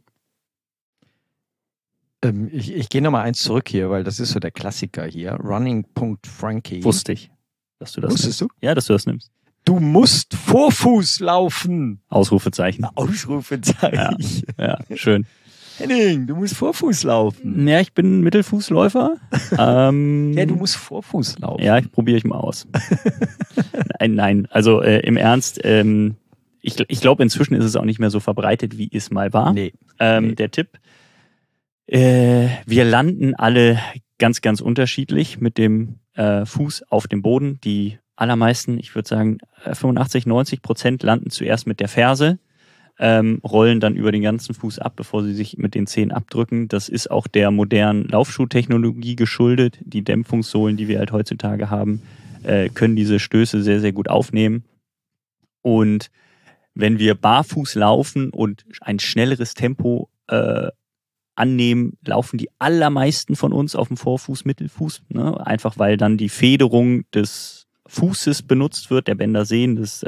Ich gehe nochmal eins zurück hier, weil das ist so der Klassiker hier. Running.Frankie. Wusste ich, dass du das Wusstest nimmst. du? Ja, dass du das nimmst. Du musst Vorfuß laufen. Ausrufezeichen. Ausrufezeichen. Ja, schön. Henning, du musst Vorfuß laufen. Ja, ich bin Mittelfußläufer. Ja, du musst Vorfuß laufen. Ja, probiere ich mal aus. Nein. Also im Ernst, ich glaube, inzwischen ist es auch nicht mehr so verbreitet, wie es mal war. Nee. Der Tipp, wir landen alle ganz, ganz unterschiedlich mit dem Fuß auf dem Boden. Die allermeisten, ich würde sagen 85-90% landen zuerst mit der Ferse, rollen dann über den ganzen Fuß ab, bevor sie sich mit den Zehen abdrücken. Das ist auch der modernen Laufschuhtechnologie geschuldet. Die Dämpfungssohlen, die wir halt heutzutage haben, können diese Stöße sehr, sehr gut aufnehmen. Und wenn wir barfuß laufen und ein schnelleres Tempo annehmen, laufen die allermeisten von uns auf dem Vorfuß, Mittelfuß. Ne? Einfach weil dann die Federung des Fußes benutzt wird, der Bändersehnen, das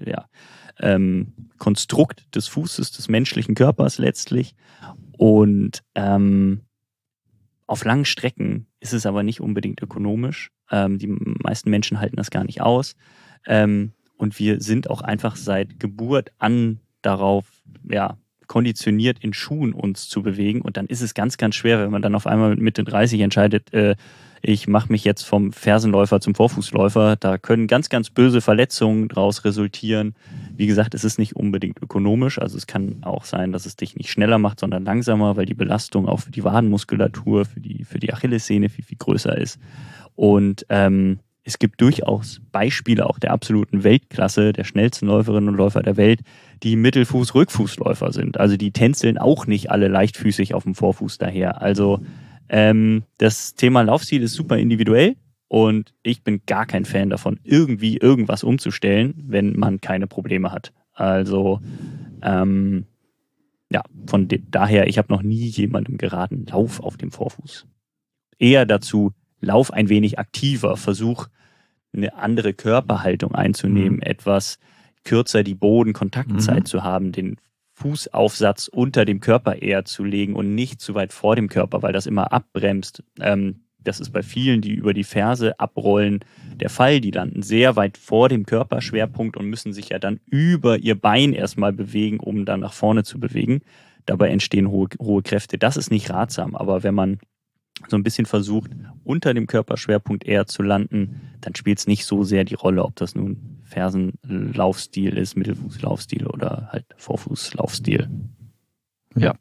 Konstrukt des Fußes, des menschlichen Körpers letztlich. Und auf langen Strecken ist es aber nicht unbedingt ökonomisch. Die meisten Menschen halten das gar nicht aus. Und wir sind auch einfach seit Geburt an darauf, konditioniert, in Schuhen uns zu bewegen. Und dann ist es ganz, ganz schwer, wenn man dann auf einmal mit Mitte 30 entscheidet, ich mache mich jetzt vom Fersenläufer zum Vorfußläufer. Da können ganz, ganz böse Verletzungen daraus resultieren. Wie gesagt, es ist nicht unbedingt ökonomisch. Also es kann auch sein, dass es dich nicht schneller macht, sondern langsamer, weil die Belastung auch für die Wadenmuskulatur, für die Achillessehne viel, viel größer ist. Und es gibt durchaus Beispiele auch der absoluten Weltklasse, der schnellsten Läuferinnen und Läufer der Welt, die Mittelfuß-Rückfußläufer sind. Also die tänzeln auch nicht alle leichtfüßig auf dem Vorfuß daher. Also das Thema Laufstil ist super individuell und ich bin gar kein Fan davon, irgendwie irgendwas umzustellen, wenn man keine Probleme hat. Also von daher, ich habe noch nie jemandem geraten, lauf auf dem Vorfuß. Eher dazu, lauf ein wenig aktiver, versuch eine andere Körperhaltung einzunehmen, etwas kürzer die Bodenkontaktzeit zu haben, den Fußaufsatz unter dem Körper eher zu legen und nicht zu weit vor dem Körper, weil das immer abbremst. Das ist bei vielen, die über die Ferse abrollen, der Fall. Die landen sehr weit vor dem Körperschwerpunkt und müssen sich ja dann über ihr Bein erstmal bewegen, um dann nach vorne zu bewegen. Dabei entstehen hohe Kräfte. Das ist nicht ratsam, aber wenn man so ein bisschen versucht, unter dem Körperschwerpunkt eher zu landen, dann spielt es nicht so sehr die Rolle, ob das nun Fersenlaufstil ist, Mittelfußlaufstil oder halt Vorfußlaufstil. Ja.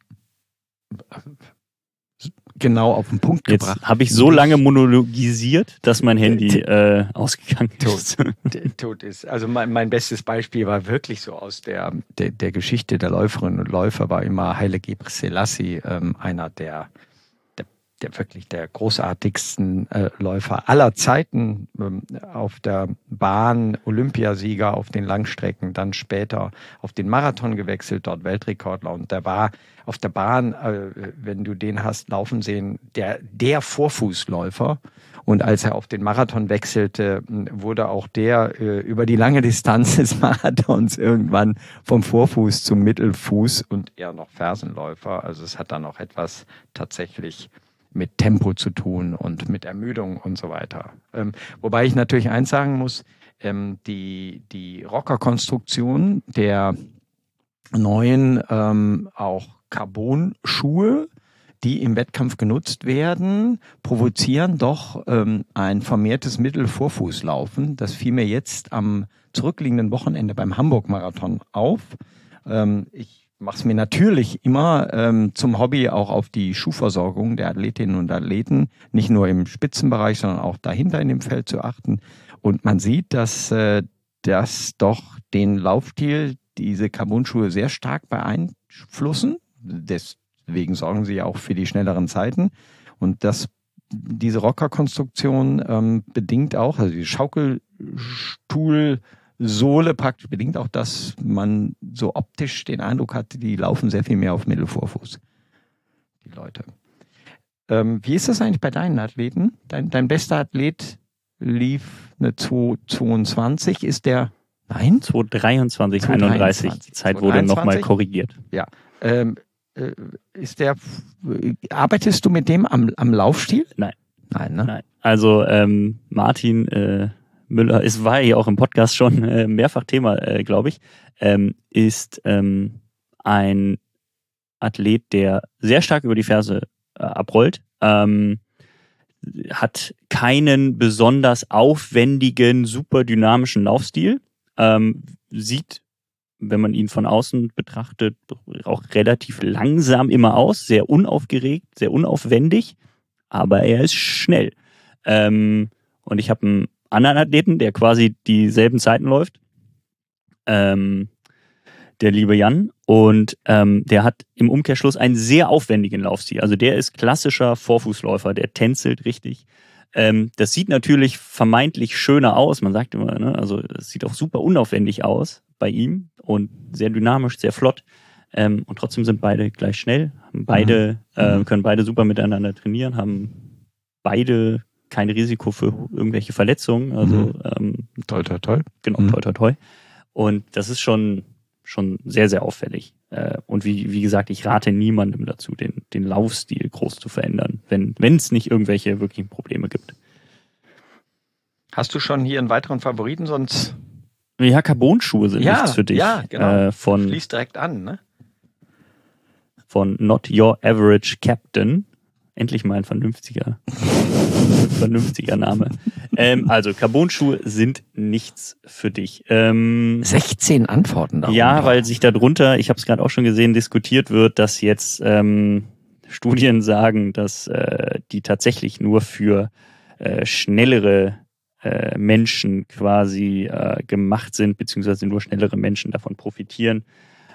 Genau auf den Punkt gebracht. Jetzt habe ich so lange monologisiert, dass mein Handy ausgegangen ist. Tot ist. Also mein bestes Beispiel war wirklich so aus der Geschichte der Läuferinnen und Läufer, war immer Haile Gebrselassie, einer der wirklich der großartigsten Läufer aller Zeiten, auf der Bahn, Olympiasieger auf den Langstrecken, dann später auf den Marathon gewechselt, dort Weltrekordler. Und der war auf der Bahn, wenn du den hast laufen sehen, der Vorfußläufer. Und als er auf den Marathon wechselte, wurde auch der über die lange Distanz des Marathons irgendwann vom Vorfuß zum Mittelfuß und eher noch Fersenläufer. Also es hat dann auch etwas tatsächlich mit Tempo zu tun und mit Ermüdung und so weiter. Wobei ich natürlich eins sagen muss, die Rockerkonstruktion der neuen auch Carbon-Schuhe, die im Wettkampf genutzt werden, provozieren doch ein vermehrtes Mittelvorfußlaufen. Das fiel mir jetzt am zurückliegenden Wochenende beim Hamburg-Marathon auf. Ich mache es mir natürlich immer zum Hobby, auch auf die Schuhversorgung der Athletinnen und Athleten, nicht nur im Spitzenbereich, sondern auch dahinter in dem Feld zu achten. Und man sieht, dass das doch den Laufstil, diese Carbon-Schuhe sehr stark beeinflussen. Deswegen sorgen sie ja auch für die schnelleren Zeiten. Und diese Rockerkonstruktion bedingt auch, also die Schaukelstuhlsohle praktisch bedingt auch, dass man so optisch den Eindruck hat, die laufen sehr viel mehr auf Mittelvorfuß, die Leute. Wie ist das eigentlich bei deinen Athleten? Dein bester Athlet lief eine 2,22. Ist der... Nein? 2,23, 31. Die Zeit wurde nochmal korrigiert. Ja. Arbeitest du mit dem am Laufstil? Nein. Nein, ne? Nein. Also Martin Müller, war ja auch im Podcast schon mehrfach Thema, glaube ich, ist ein Athlet, der sehr stark über die Ferse abrollt, hat keinen besonders aufwendigen, super dynamischen Laufstil, sieht, wenn man ihn von außen betrachtet, auch relativ langsam immer aus, sehr unaufgeregt, sehr unaufwendig, aber er ist schnell. Und ich habe einen anderen Athleten, der quasi dieselben Zeiten läuft, der liebe Jan, und der hat im Umkehrschluss einen sehr aufwendigen Laufstil. Also der ist klassischer Vorfußläufer, der tänzelt richtig. Das sieht natürlich vermeintlich schöner aus, man sagt immer, ne? Also es sieht auch super unaufwendig aus bei ihm und sehr dynamisch, sehr flott. Und trotzdem sind beide gleich schnell, haben können beide super miteinander trainieren, haben beide kein Risiko für irgendwelche Verletzungen. Also toi, toi, toi. Genau, toi, toi, toi. Und das ist schon sehr, sehr auffällig. Und wie gesagt, ich rate niemandem dazu, den Laufstil groß zu verändern, wenn es nicht irgendwelche wirklichen Probleme gibt. Hast du schon hier einen weiteren Favoriten, sonst... Ja, Carbon-Schuhe sind nichts für dich. Ja, genau. Fließt direkt an, ne? Von Not Your Average Captain. Endlich mal ein vernünftiger Name. Also, Carbon-Schuhe sind nichts für dich. 16 Antworten darunter. Ja, weil sich darunter, ich habe es gerade auch schon gesehen, diskutiert wird, dass jetzt Studien sagen, dass die tatsächlich nur für schnellere Menschen quasi gemacht sind, beziehungsweise nur schnellere Menschen davon profitieren.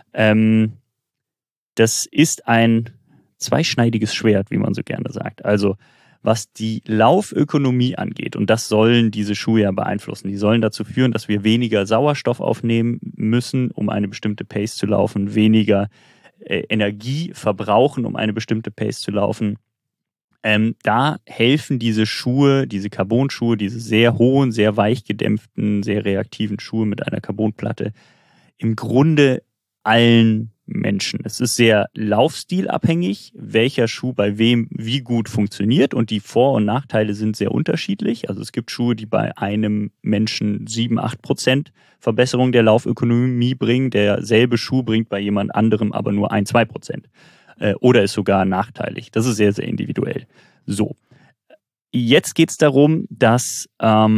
Das ist ein zweischneidiges Schwert, wie man so gerne sagt. Also was die Laufökonomie angeht, und das sollen diese Schuhe ja beeinflussen, die sollen dazu führen, dass wir weniger Sauerstoff aufnehmen müssen, um eine bestimmte Pace zu laufen, weniger Energie verbrauchen, um eine bestimmte Pace zu laufen. Da helfen diese Schuhe, diese Carbon-Schuhe, diese sehr hohen, sehr weich gedämpften, sehr reaktiven Schuhe mit einer Carbonplatte im Grunde allen Menschen. Es ist sehr laufstilabhängig, welcher Schuh bei wem wie gut funktioniert, und die Vor- und Nachteile sind sehr unterschiedlich. Also es gibt Schuhe, die bei einem Menschen 7-8% Verbesserung der Laufökonomie bringen. Derselbe Schuh bringt bei jemand anderem aber nur 1-2%. Oder ist sogar nachteilig. Das ist sehr, sehr individuell. So. Jetzt geht es darum, dass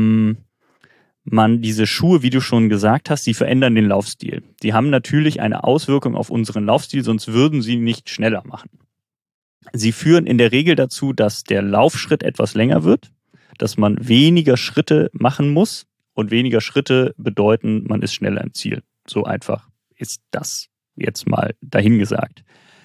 man diese Schuhe, wie du schon gesagt hast, die verändern den Laufstil. Die haben natürlich eine Auswirkung auf unseren Laufstil, sonst würden sie nicht schneller machen. Sie führen in der Regel dazu, dass der Laufschritt etwas länger wird, dass man weniger Schritte machen muss, und weniger Schritte bedeuten, man ist schneller im Ziel. So einfach ist das jetzt mal dahingesagt.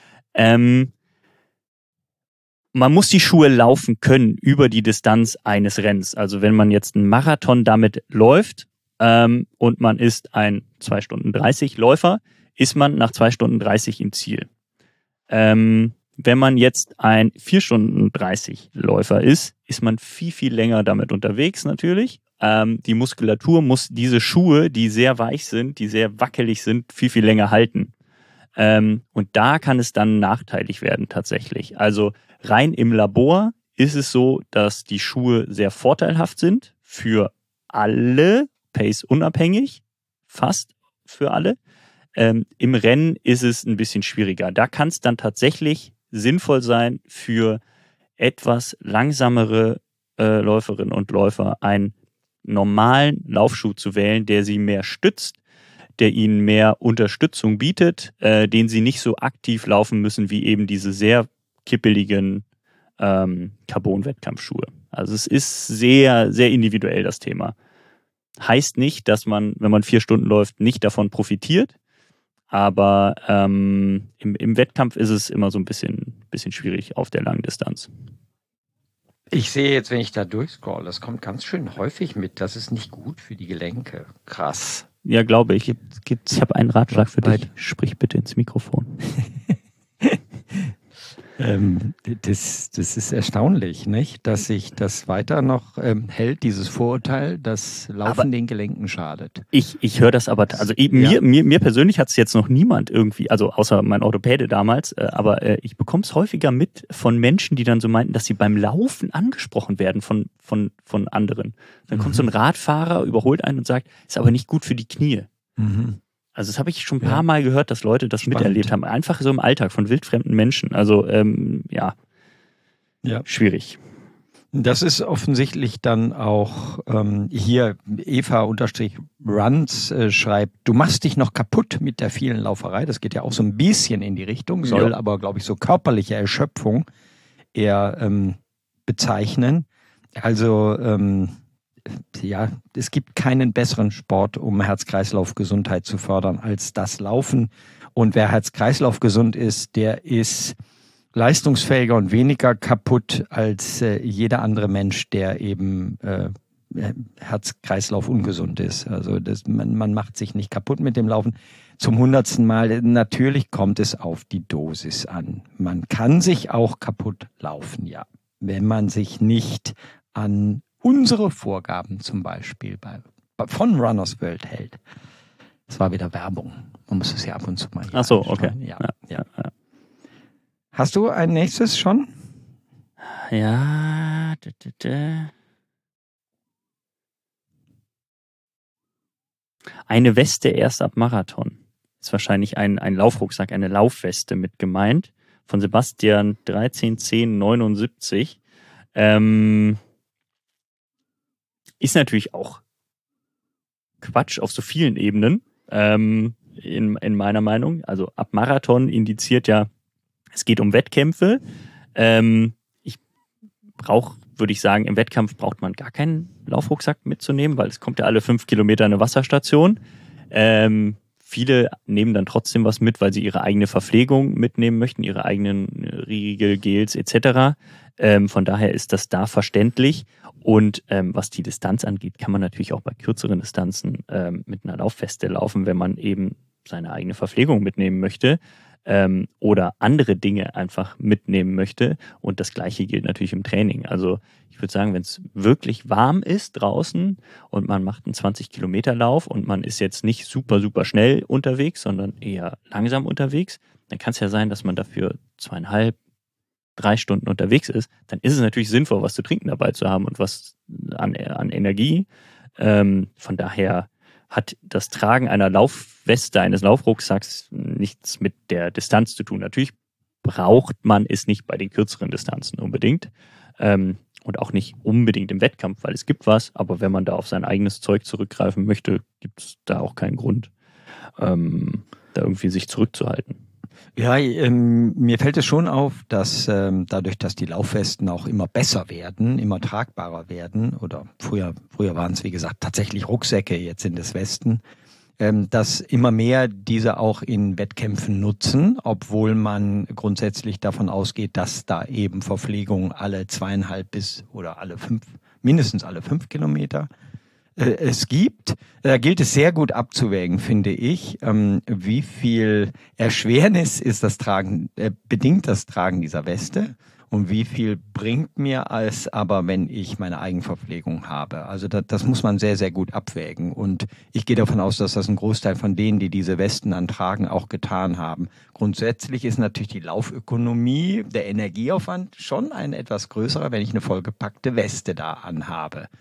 Man muss die Schuhe laufen können über die Distanz eines Rennens. Also wenn man jetzt einen Marathon damit läuft und man ist ein 2 Stunden 30 Läufer, ist man nach 2 Stunden 30 im Ziel. Wenn man jetzt ein 4 Stunden 30 Läufer ist man viel, viel länger damit unterwegs natürlich. Die Muskulatur muss diese Schuhe, die sehr weich sind, die sehr wackelig sind, viel, viel länger halten. Und da kann es dann nachteilig werden tatsächlich. Also rein im Labor ist es so, dass die Schuhe sehr vorteilhaft sind für alle Pace unabhängig, fast für alle. Im Rennen ist es ein bisschen schwieriger. Da kann es dann tatsächlich sinnvoll sein, für etwas langsamere Läuferinnen und Läufer einen normalen Laufschuh zu wählen, der sie mehr stützt, der ihnen mehr Unterstützung bietet, den sie nicht so aktiv laufen müssen wie eben diese sehr kippeligen Carbon-Wettkampfschuhe. Also es ist sehr, sehr individuell, das Thema. Heißt nicht, dass man, wenn man 4 Stunden läuft, nicht davon profitiert, aber im Wettkampf ist es immer so ein bisschen schwierig auf der langen Distanz. Ich sehe jetzt, wenn ich da durchscroll, das kommt ganz schön häufig mit, das ist nicht gut für die Gelenke. Krass. Ja, glaube ich. Ich habe einen Ratschlag für dich. Sprich bitte ins Mikrofon. Das ist erstaunlich, nicht? Dass sich das weiter noch hält, dieses Vorurteil, dass Laufen aber den Gelenken schadet. Ich höre das aber, also mir persönlich hat es jetzt noch niemand irgendwie, also außer mein Orthopäde damals, aber ich bekomme es häufiger mit von Menschen, die dann so meinten, dass sie beim Laufen angesprochen werden von anderen. Dann kommt so ein Radfahrer, überholt einen und sagt, ist aber nicht gut für die Knie. Mhm. Also das habe ich schon ein paar Mal gehört, dass Leute das miterlebt haben. Einfach so im Alltag von wildfremden Menschen. Also schwierig. Das ist offensichtlich dann auch hier Eva-Runs schreibt, du machst dich noch kaputt mit der vielen Lauferei. Das geht ja auch so ein bisschen in die Richtung, soll aber, glaube ich, so körperliche Erschöpfung eher bezeichnen. Also es gibt keinen besseren Sport, um Herz-Kreislauf-Gesundheit zu fördern, als das Laufen. Und wer Herz-Kreislauf gesund ist, der ist leistungsfähiger und weniger kaputt als jeder andere Mensch, der eben Herz-Kreislauf ungesund ist. Also man macht sich nicht kaputt mit dem Laufen. Zum 100. Mal, natürlich kommt es auf die Dosis an. Man kann sich auch kaputt laufen, ja, wenn man sich nicht an unsere Vorgaben zum Beispiel von Runners World hält. Das war wieder Werbung. Man muss es ja ab und zu mal hier. Ach so, okay. Ja. Hast du ein nächstes schon? Ja. Eine Weste erst ab Marathon. Ist wahrscheinlich ein Laufrucksack, eine Laufweste mit gemeint. Von Sebastian 131079. Ist natürlich auch Quatsch auf so vielen Ebenen, in meiner Meinung. Also ab Marathon indiziert ja, es geht um Wettkämpfe. Würde ich sagen, im Wettkampf braucht man gar keinen Laufrucksack mitzunehmen, weil es kommt ja alle 5 Kilometer eine Wasserstation. Viele nehmen dann trotzdem was mit, weil sie ihre eigene Verpflegung mitnehmen möchten, ihre eigenen Riegel, Gels etc. Von daher ist das da verständlich. Und was die Distanz angeht, kann man natürlich auch bei kürzeren Distanzen mit einer Laufweste laufen, wenn man eben seine eigene Verpflegung mitnehmen möchte oder andere Dinge einfach mitnehmen möchte. Und das Gleiche gilt natürlich im Training. Also ich würde sagen, wenn es wirklich warm ist draußen und man macht einen 20-Kilometer-Lauf und man ist jetzt nicht super, super schnell unterwegs, sondern eher langsam unterwegs, dann kann es ja sein, dass man dafür 2,5, 3 Stunden unterwegs ist, dann ist es natürlich sinnvoll, was zu trinken dabei zu haben und was an Energie. Von daher hat das Tragen einer Laufweste, eines Laufrucksacks nichts mit der Distanz zu tun. Natürlich braucht man es nicht bei den kürzeren Distanzen unbedingt und auch nicht unbedingt im Wettkampf, weil es gibt was, aber wenn man da auf sein eigenes Zeug zurückgreifen möchte, gibt es da auch keinen Grund, da irgendwie sich zurückzuhalten. Ja, mir fällt es schon auf, dass dadurch, dass die Laufwesten auch immer besser werden, immer tragbarer werden, oder früher waren es, wie gesagt, tatsächlich Rucksäcke, jetzt sind es Westen, dass immer mehr diese auch in Wettkämpfen nutzen, obwohl man grundsätzlich davon ausgeht, dass da eben Verpflegung alle 2,5 oder mindestens alle 5 Kilometer es gibt. Da gilt es sehr gut abzuwägen, finde ich, wie viel Erschwernis ist das Tragen, bedingt das Tragen dieser Weste und wie viel bringt mir es aber, wenn ich meine Eigenverpflegung habe. Also das muss man sehr, sehr gut abwägen. Und ich gehe davon aus, dass das ein Großteil von denen, die diese Westen antragen, auch getan haben. Grundsätzlich ist natürlich die Laufökonomie, der Energieaufwand schon ein etwas größerer, wenn ich eine vollgepackte Weste da anhabe.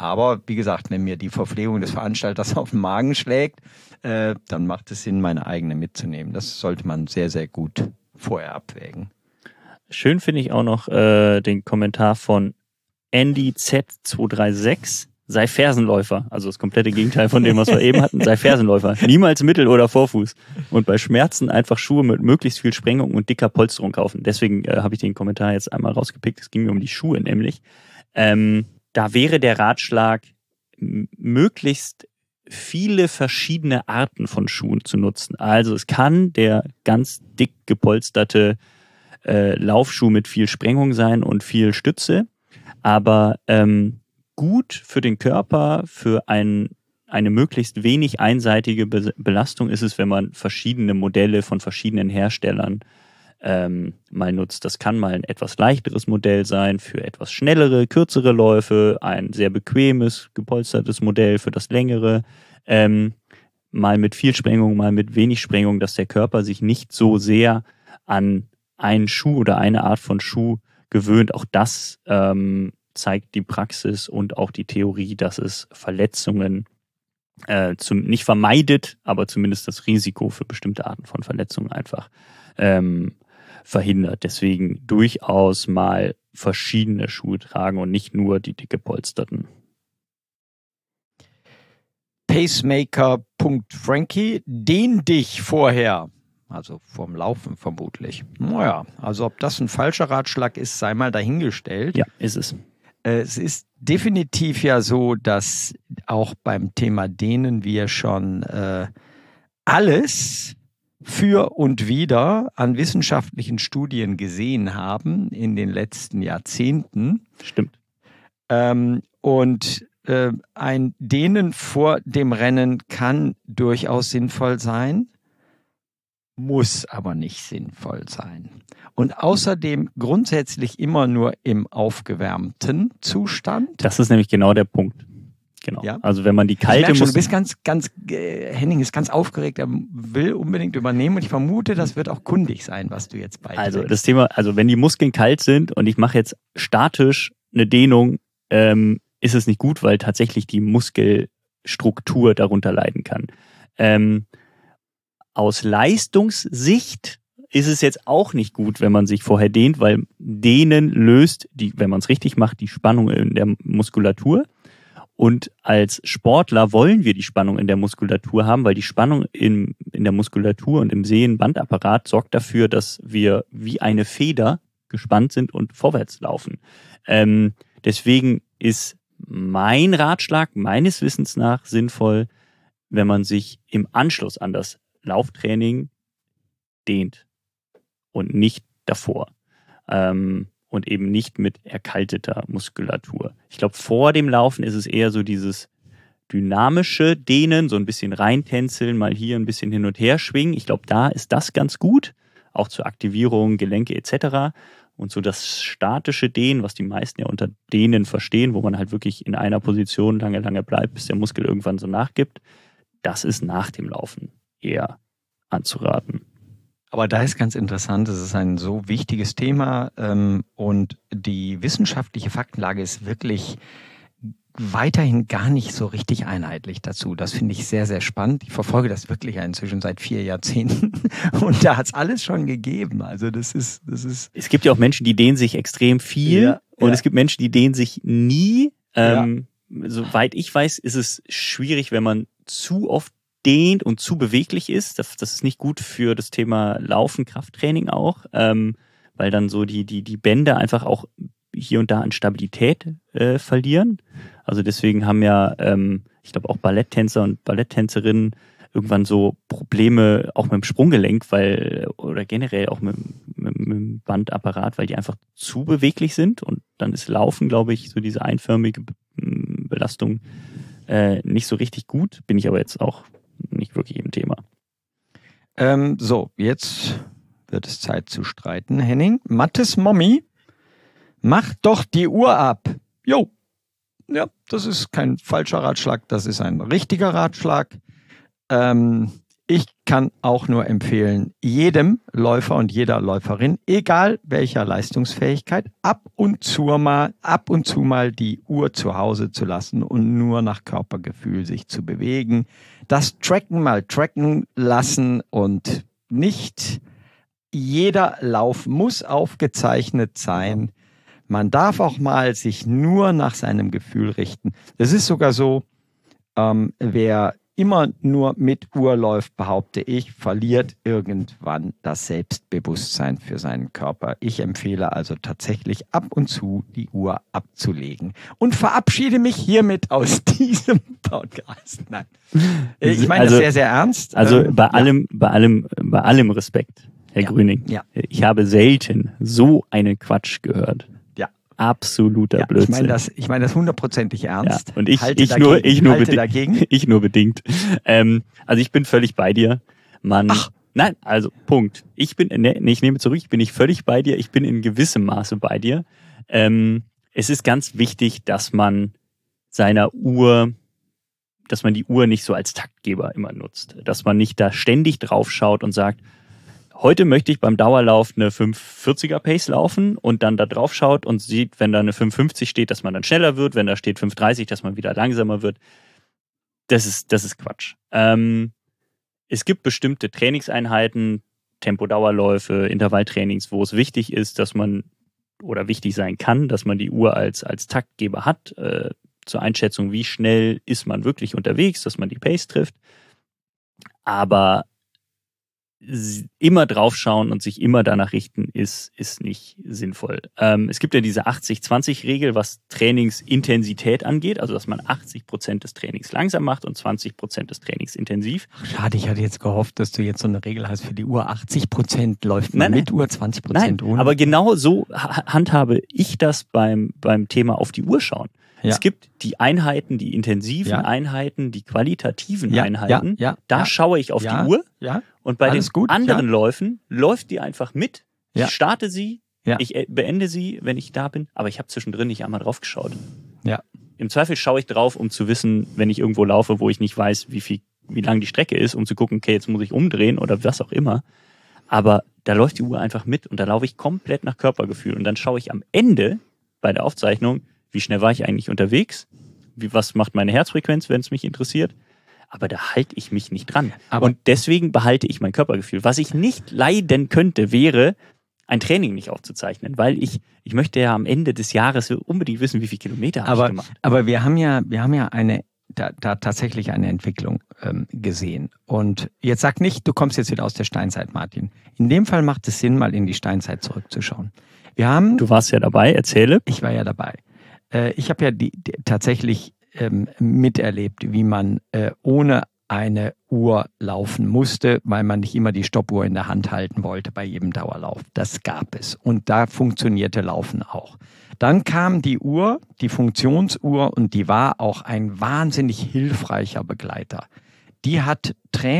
Aber wie gesagt, wenn mir die Verpflegung des Veranstalters auf den Magen schlägt, dann macht es Sinn, meine eigene mitzunehmen. Das sollte man sehr, sehr gut vorher abwägen. Schön finde ich auch noch den Kommentar von Andy Z236. Sei Fersenläufer, also das komplette Gegenteil von dem, was wir eben hatten. Sei Fersenläufer, niemals Mittel- oder Vorfuß. Und bei Schmerzen einfach Schuhe mit möglichst viel Sprengung und dicker Polsterung kaufen. Deswegen habe ich den Kommentar jetzt einmal rausgepickt. Es ging mir um die Schuhe nämlich. Da wäre der Ratschlag, möglichst viele verschiedene Arten von Schuhen zu nutzen. Also es kann der ganz dick gepolsterte Laufschuh mit viel Sprengung sein und viel Stütze, aber gut für den Körper, für eine möglichst wenig einseitige Belastung ist es, wenn man verschiedene Modelle von verschiedenen Herstellern mal nutzt. Das kann mal ein etwas leichteres Modell sein für etwas schnellere, kürzere Läufe, ein sehr bequemes, gepolstertes Modell für das längere, mal mit viel Sprengung, mal mit wenig Sprengung, dass der Körper sich nicht so sehr an einen Schuh oder eine Art von Schuh gewöhnt. Auch das zeigt die Praxis und auch die Theorie, dass es Verletzungen nicht vermeidet, aber zumindest das Risiko für bestimmte Arten von Verletzungen einfach verhindert. Deswegen durchaus mal verschiedene Schuhe tragen und nicht nur die dick gepolsterten. Pacemaker.Frankie, dehn dich vorher. Also vorm Laufen vermutlich. Naja, also ob das ein falscher Ratschlag ist, sei mal dahingestellt. Ja, ist es. Es ist definitiv ja so, dass auch beim Thema Dehnen wir schon alles für und wider an wissenschaftlichen Studien gesehen haben in den letzten Jahrzehnten. Stimmt. Und ein Dehnen vor dem Rennen kann durchaus sinnvoll sein, muss aber nicht sinnvoll sein. Und außerdem grundsätzlich immer nur im aufgewärmten Zustand. Das ist nämlich genau der Punkt. Genau. Ja? Also wenn man die kalte... Du bist Henning ist ganz aufgeregt, er will unbedingt übernehmen und ich vermute, das wird auch kundig sein, was du jetzt beiträgst. Also das Thema, also wenn die Muskeln kalt sind und ich mache jetzt statisch eine Dehnung, ist es nicht gut, weil tatsächlich die Muskelstruktur darunter leiden kann. Aus Leistungssicht ist es jetzt auch nicht gut, wenn man sich vorher dehnt, weil Dehnen löst, wenn man es richtig macht, die Spannung in der Muskulatur. Und als Sportler wollen wir die Spannung in der Muskulatur haben, weil die Spannung in der Muskulatur und im Sehnenbandapparat sorgt dafür, dass wir wie eine Feder gespannt sind und vorwärts laufen. Deswegen ist mein Ratschlag meines Wissens nach sinnvoll, wenn man sich im Anschluss an das Lauftraining dehnt und nicht davor. Und eben nicht mit erkalteter Muskulatur. Ich glaube, vor dem Laufen ist es eher so dieses dynamische Dehnen, so ein bisschen reintänzeln, mal hier ein bisschen hin und her schwingen. Ich glaube, da ist das ganz gut, auch zur Aktivierung, Gelenke etc. Und so das statische Dehnen, was die meisten ja unter Dehnen verstehen, wo man halt wirklich in einer Position lange bleibt, bis der Muskel irgendwann so nachgibt, das ist nach dem Laufen eher anzuraten. Aber da ist ganz interessant, es ist ein so wichtiges Thema und die wissenschaftliche Faktenlage ist wirklich weiterhin gar nicht so richtig einheitlich dazu. Das finde ich sehr, sehr spannend. Ich verfolge das wirklich inzwischen seit 4 Jahrzehnten und da hat es alles schon gegeben. Also das ist. Es gibt ja auch Menschen, die dehnen sich extrem viel und es gibt Menschen, die dehnen sich nie. Soweit ich weiß, ist es schwierig, wenn man zu oft dehnt und zu beweglich ist. Das ist nicht gut für das Thema Laufen, Krafttraining auch, weil dann so die Bänder einfach auch hier und da an Stabilität verlieren. Also deswegen haben ja, ich glaube auch Balletttänzer und Balletttänzerinnen irgendwann so Probleme auch mit dem Sprunggelenk, oder generell auch mit dem Bandapparat, weil die einfach zu beweglich sind und dann ist Laufen, glaube ich, so diese einförmige Belastung nicht so richtig gut. Bin ich aber jetzt auch nicht wirklich im Thema. Jetzt wird es Zeit zu streiten, Henning. Mattes Mommy, mach doch die Uhr ab. Jo. Ja, das ist kein falscher Ratschlag, das ist ein richtiger Ratschlag. Ich kann auch nur empfehlen, jedem Läufer und jeder Läuferin, egal welcher Leistungsfähigkeit, ab und zu mal die Uhr zu Hause zu lassen und nur nach Körpergefühl sich zu bewegen. Das Tracken mal tracken lassen und nicht jeder Lauf muss aufgezeichnet sein. Man darf auch mal sich nur nach seinem Gefühl richten. Es ist sogar so, wer immer nur mit Uhr läuft, behaupte ich, verliert irgendwann das Selbstbewusstsein für seinen Körper. Ich empfehle also tatsächlich ab und zu die Uhr abzulegen und verabschiede mich hiermit aus diesem Podcast. Nein, ich meine das sehr, sehr ernst. Also bei allem Respekt, Herr Grüning. Ja. Ich habe selten so einen Quatsch gehört. Absoluter Blödsinn. Ich meine das 100%ig ernst. Ja, und ich nur bedingt. Also ich bin völlig bei dir. Nein, also Punkt. Ich nehme zurück, ich bin nicht völlig bei dir, ich bin in gewissem Maße bei dir. Es ist ganz wichtig, dass man die Uhr nicht so als Taktgeber immer nutzt. Dass man nicht da ständig drauf schaut und sagt, heute möchte ich beim Dauerlauf eine 5,40er Pace laufen und dann da drauf schaut und sieht, wenn da eine 5,50 steht, dass man dann schneller wird, wenn da steht 5,30, dass man wieder langsamer wird. Das ist Quatsch. Es gibt bestimmte Trainingseinheiten, Tempodauerläufe, Intervalltrainings, wo es wichtig ist, wichtig sein kann, dass man die Uhr als Taktgeber hat, zur Einschätzung, wie schnell ist man wirklich unterwegs, dass man die Pace trifft. Aber immer draufschauen und sich immer danach richten, ist nicht sinnvoll. Es gibt ja diese 80-20-Regel, was Trainingsintensität angeht, also dass man 80% des Trainings langsam macht und 20% des Trainings intensiv. Schade, ich hatte jetzt gehofft, dass du jetzt so eine Regel hast für die Uhr. 80% läuft man mit Uhr, 20% ohne. Aber genau so handhabe ich das beim Thema auf die Uhr schauen. Ja. Es gibt die Einheiten, die intensiven Einheiten, die qualitativen Einheiten. Da schaue ich auf die Uhr und bei den anderen Läufen läuft die einfach mit. Ich starte sie, ich beende sie, wenn ich da bin, aber ich habe zwischendrin nicht einmal drauf geschaut. Ja. Im Zweifel schaue ich drauf, um zu wissen, wenn ich irgendwo laufe, wo ich nicht weiß, wie lang die Strecke ist, um zu gucken, okay, jetzt muss ich umdrehen oder was auch immer. Aber da läuft die Uhr einfach mit und da laufe ich komplett nach Körpergefühl und dann schaue ich am Ende bei der Aufzeichnung, wie schnell war ich eigentlich unterwegs? Was macht meine Herzfrequenz, wenn es mich interessiert? Aber da halte ich mich nicht dran. Und deswegen behalte ich mein Körpergefühl. Was ich nicht leiden könnte, wäre, ein Training nicht aufzuzeichnen. Weil ich möchte ja am Ende des Jahres unbedingt wissen, wie viele Kilometer habe ich gemacht. Aber wir haben ja da tatsächlich eine Entwicklung gesehen. Und jetzt sag nicht, du kommst jetzt wieder aus der Steinzeit, Martin. In dem Fall macht es Sinn, mal in die Steinzeit zurückzuschauen. Du warst ja dabei, erzähle. Ich war ja dabei. Ich habe ja tatsächlich miterlebt, wie man ohne eine Uhr laufen musste, weil man nicht immer die Stoppuhr in der Hand halten wollte bei jedem Dauerlauf. Das gab es. Und da funktionierte Laufen auch. Dann kam die Uhr, die Funktionsuhr, und die war auch ein wahnsinnig hilfreicher Begleiter. Die hat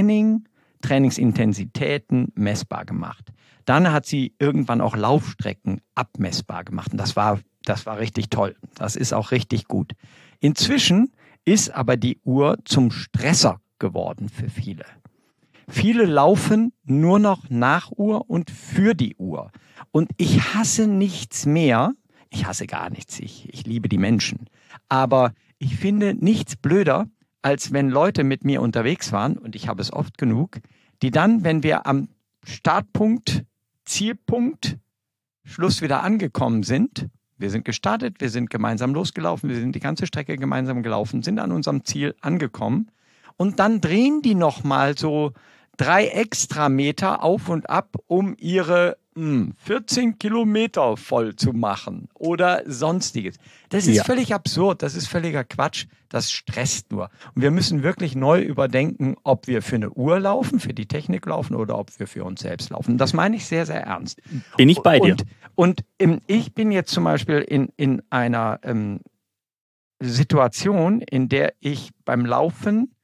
Trainingsintensitäten messbar gemacht. Dann hat sie irgendwann auch Laufstrecken abmessbar gemacht. Und das war richtig toll. Das ist auch richtig gut. Inzwischen ist aber die Uhr zum Stresser geworden für viele. Viele laufen nur noch nach Uhr und für die Uhr. Und ich hasse nichts mehr. Ich hasse gar nichts. Ich liebe die Menschen. Aber ich finde nichts blöder, als wenn Leute mit mir unterwegs waren, und ich habe es oft genug, die dann, wenn wir am Startpunkt, Zielpunkt, Schluss wieder angekommen sind, wir sind gestartet, wir sind gemeinsam losgelaufen, wir sind die ganze Strecke gemeinsam gelaufen, sind an unserem Ziel angekommen und dann drehen die nochmal so 3 extra Meter auf und ab, um ihre 14 Kilometer voll zu machen oder sonstiges. Das ist völlig absurd, das ist völliger Quatsch, das stresst nur. Und wir müssen wirklich neu überdenken, ob wir für eine Uhr laufen, für die Technik laufen oder ob wir für uns selbst laufen. Das meine ich sehr, sehr ernst. Bin ich bei dir. Und ich bin jetzt zum Beispiel in einer Situation, in der ich beim Laufen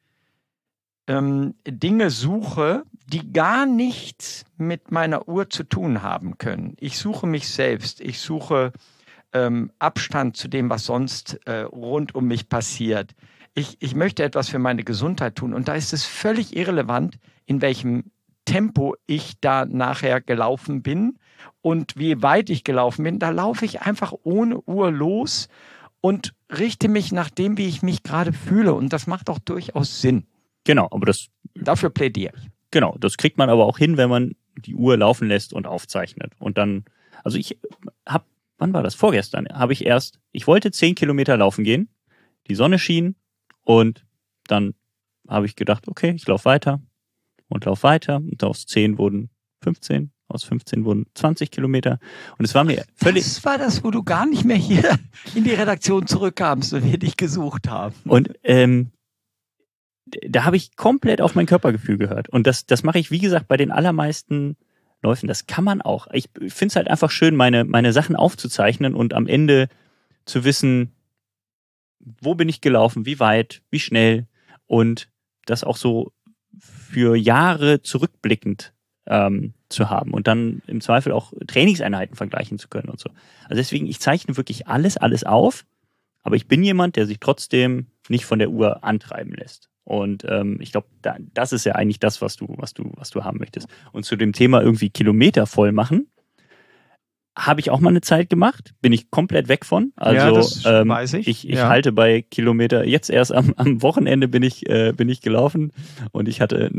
Dinge suche, die gar nichts mit meiner Uhr zu tun haben können. Ich suche mich selbst, ich suche Abstand zu dem, was sonst rund um mich passiert. ich möchte etwas für meine Gesundheit tun und da ist es völlig irrelevant, in welchem Tempo ich da nachher gelaufen bin und wie weit ich gelaufen bin. Da laufe ich einfach ohne Uhr los und richte mich nach dem, wie ich mich gerade fühle. Und das macht auch durchaus Sinn. Genau, aber dafür plädiere ich. Genau, das kriegt man aber auch hin, wenn man die Uhr laufen lässt und aufzeichnet. Und dann, also wann war das? Vorgestern ich wollte 10 Kilometer laufen gehen, die Sonne schien und dann habe ich gedacht, okay, ich laufe weiter und aus 10 wurden 15, aus 15 wurden 20 Kilometer und es war mir völlig... Das war das, wo du gar nicht mehr hier in die Redaktion zurückkamst und wir dich gesucht haben. Und da habe ich komplett auf mein Körpergefühl gehört. Und das mache ich, wie gesagt, bei den allermeisten Läufen. Das kann man auch. Ich finde es halt einfach schön, meine Sachen aufzuzeichnen und am Ende zu wissen, wo bin ich gelaufen, wie weit, wie schnell und das auch so für Jahre zurückblickend zu haben und dann im Zweifel auch Trainingseinheiten vergleichen zu können und so. Also deswegen, ich zeichne wirklich alles auf, aber ich bin jemand, der sich trotzdem nicht von der Uhr antreiben lässt. Und ich glaube, das ist ja eigentlich das, was du haben möchtest. Und zu dem Thema irgendwie Kilometer voll machen, habe ich auch mal eine Zeit gemacht, bin ich komplett weg von. Also ja, das weiß ich. Ich halte bei Kilometer, jetzt erst am Wochenende bin ich gelaufen und ich hatte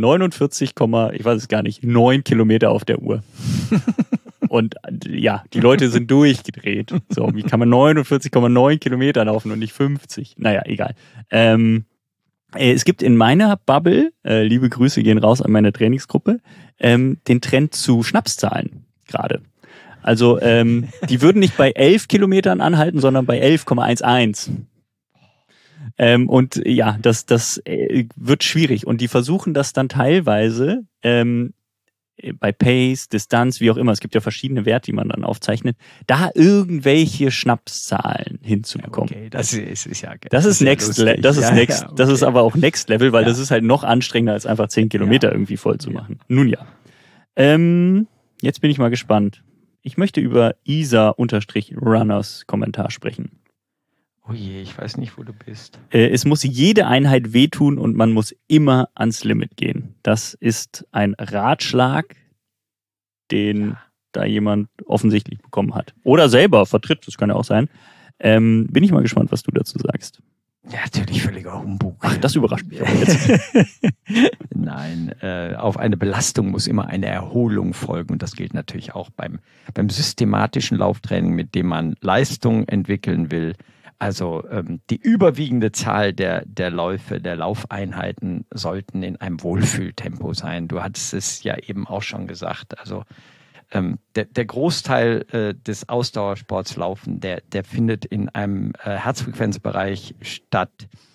9 Kilometer auf der Uhr. Und ja, die Leute sind durchgedreht. So, wie kann man 49,9 Kilometer laufen und nicht 50? Naja, egal. Es gibt in meiner Bubble, liebe Grüße gehen raus an meine Trainingsgruppe, den Trend zu Schnapszahlen gerade. Also die würden nicht bei 11 Kilometern anhalten, sondern bei 11,11. Und ja, das wird schwierig. Und die versuchen das dann teilweise bei Pace, Distanz, wie auch immer, es gibt ja verschiedene Werte, die man dann aufzeichnet, da irgendwelche Schnapszahlen hinzubekommen. Okay, das ist ja das ist Next Level. Das ist okay. Das ist aber auch Next Level, weil das ist halt noch anstrengender, als einfach 10 Kilometer irgendwie voll zu machen. Nun ja. Jetzt bin ich mal gespannt. Ich möchte über Isa-Runners Kommentar sprechen. Oh je, ich weiß nicht, wo du bist. Es muss jede Einheit wehtun und man muss immer ans Limit gehen. Das ist ein Ratschlag, den da jemand offensichtlich bekommen hat. Oder selber vertritt, das kann ja auch sein. Bin ich mal gespannt, was du dazu sagst. Ja, natürlich völliger Humbug. Ach, das überrascht mich aber jetzt. Nein, auf eine Belastung muss immer eine Erholung folgen. Und das gilt natürlich auch beim systematischen Lauftraining, mit dem man Leistung entwickeln will. Also die überwiegende Zahl der Läufe, der Laufeinheiten sollten in einem Wohlfühltempo sein. Du hattest es ja eben auch schon gesagt. Also der Großteil des Ausdauersports Laufen, der findet in einem Herzfrequenzbereich statt,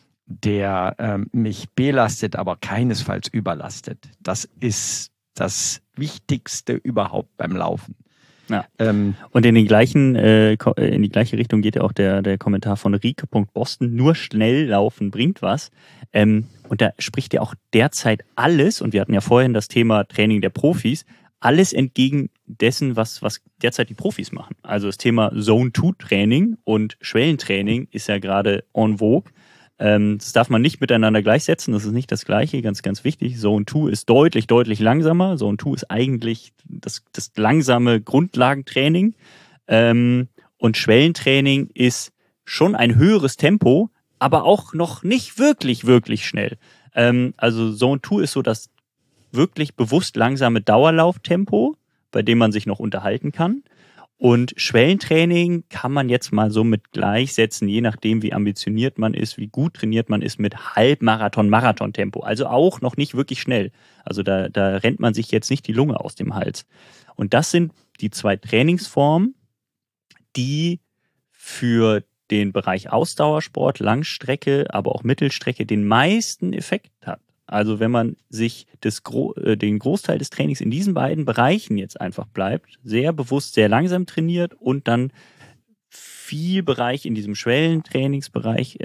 der mich belastet, aber keinesfalls überlastet. Das ist das Wichtigste überhaupt beim Laufen. Ja. Und in die gleiche Richtung geht ja auch der Kommentar von Rike.Boston, nur schnell laufen bringt was. Und da spricht ja auch derzeit alles, und wir hatten ja vorhin das Thema Training der Profis, alles entgegen dessen, was derzeit die Profis machen. Also das Thema Zone-2-Training und Schwellentraining ist ja gerade en vogue. Das darf man nicht miteinander gleichsetzen, das ist nicht das Gleiche, ganz, ganz wichtig. Zone 2 ist deutlich, deutlich langsamer. Zone 2 ist eigentlich das langsame Grundlagentraining. Und Schwellentraining ist schon ein höheres Tempo, aber auch noch nicht wirklich, wirklich schnell. Also Zone 2 ist so das wirklich bewusst langsame Dauerlauftempo, bei dem man sich noch unterhalten kann. Und Schwellentraining kann man jetzt mal so mit gleichsetzen, je nachdem, wie ambitioniert man ist, wie gut trainiert man ist, mit Halbmarathon-Marathon-Tempo. Also auch noch nicht wirklich schnell. Also da rennt man sich jetzt nicht die Lunge aus dem Hals. Und das sind die zwei Trainingsformen, die für den Bereich Ausdauersport, Langstrecke, aber auch Mittelstrecke den meisten Effekt hat. Also wenn man sich den Großteil des Trainings in diesen beiden Bereichen jetzt einfach bleibt, sehr bewusst, sehr langsam trainiert und dann viel Bereich in diesem Schwellentrainingsbereich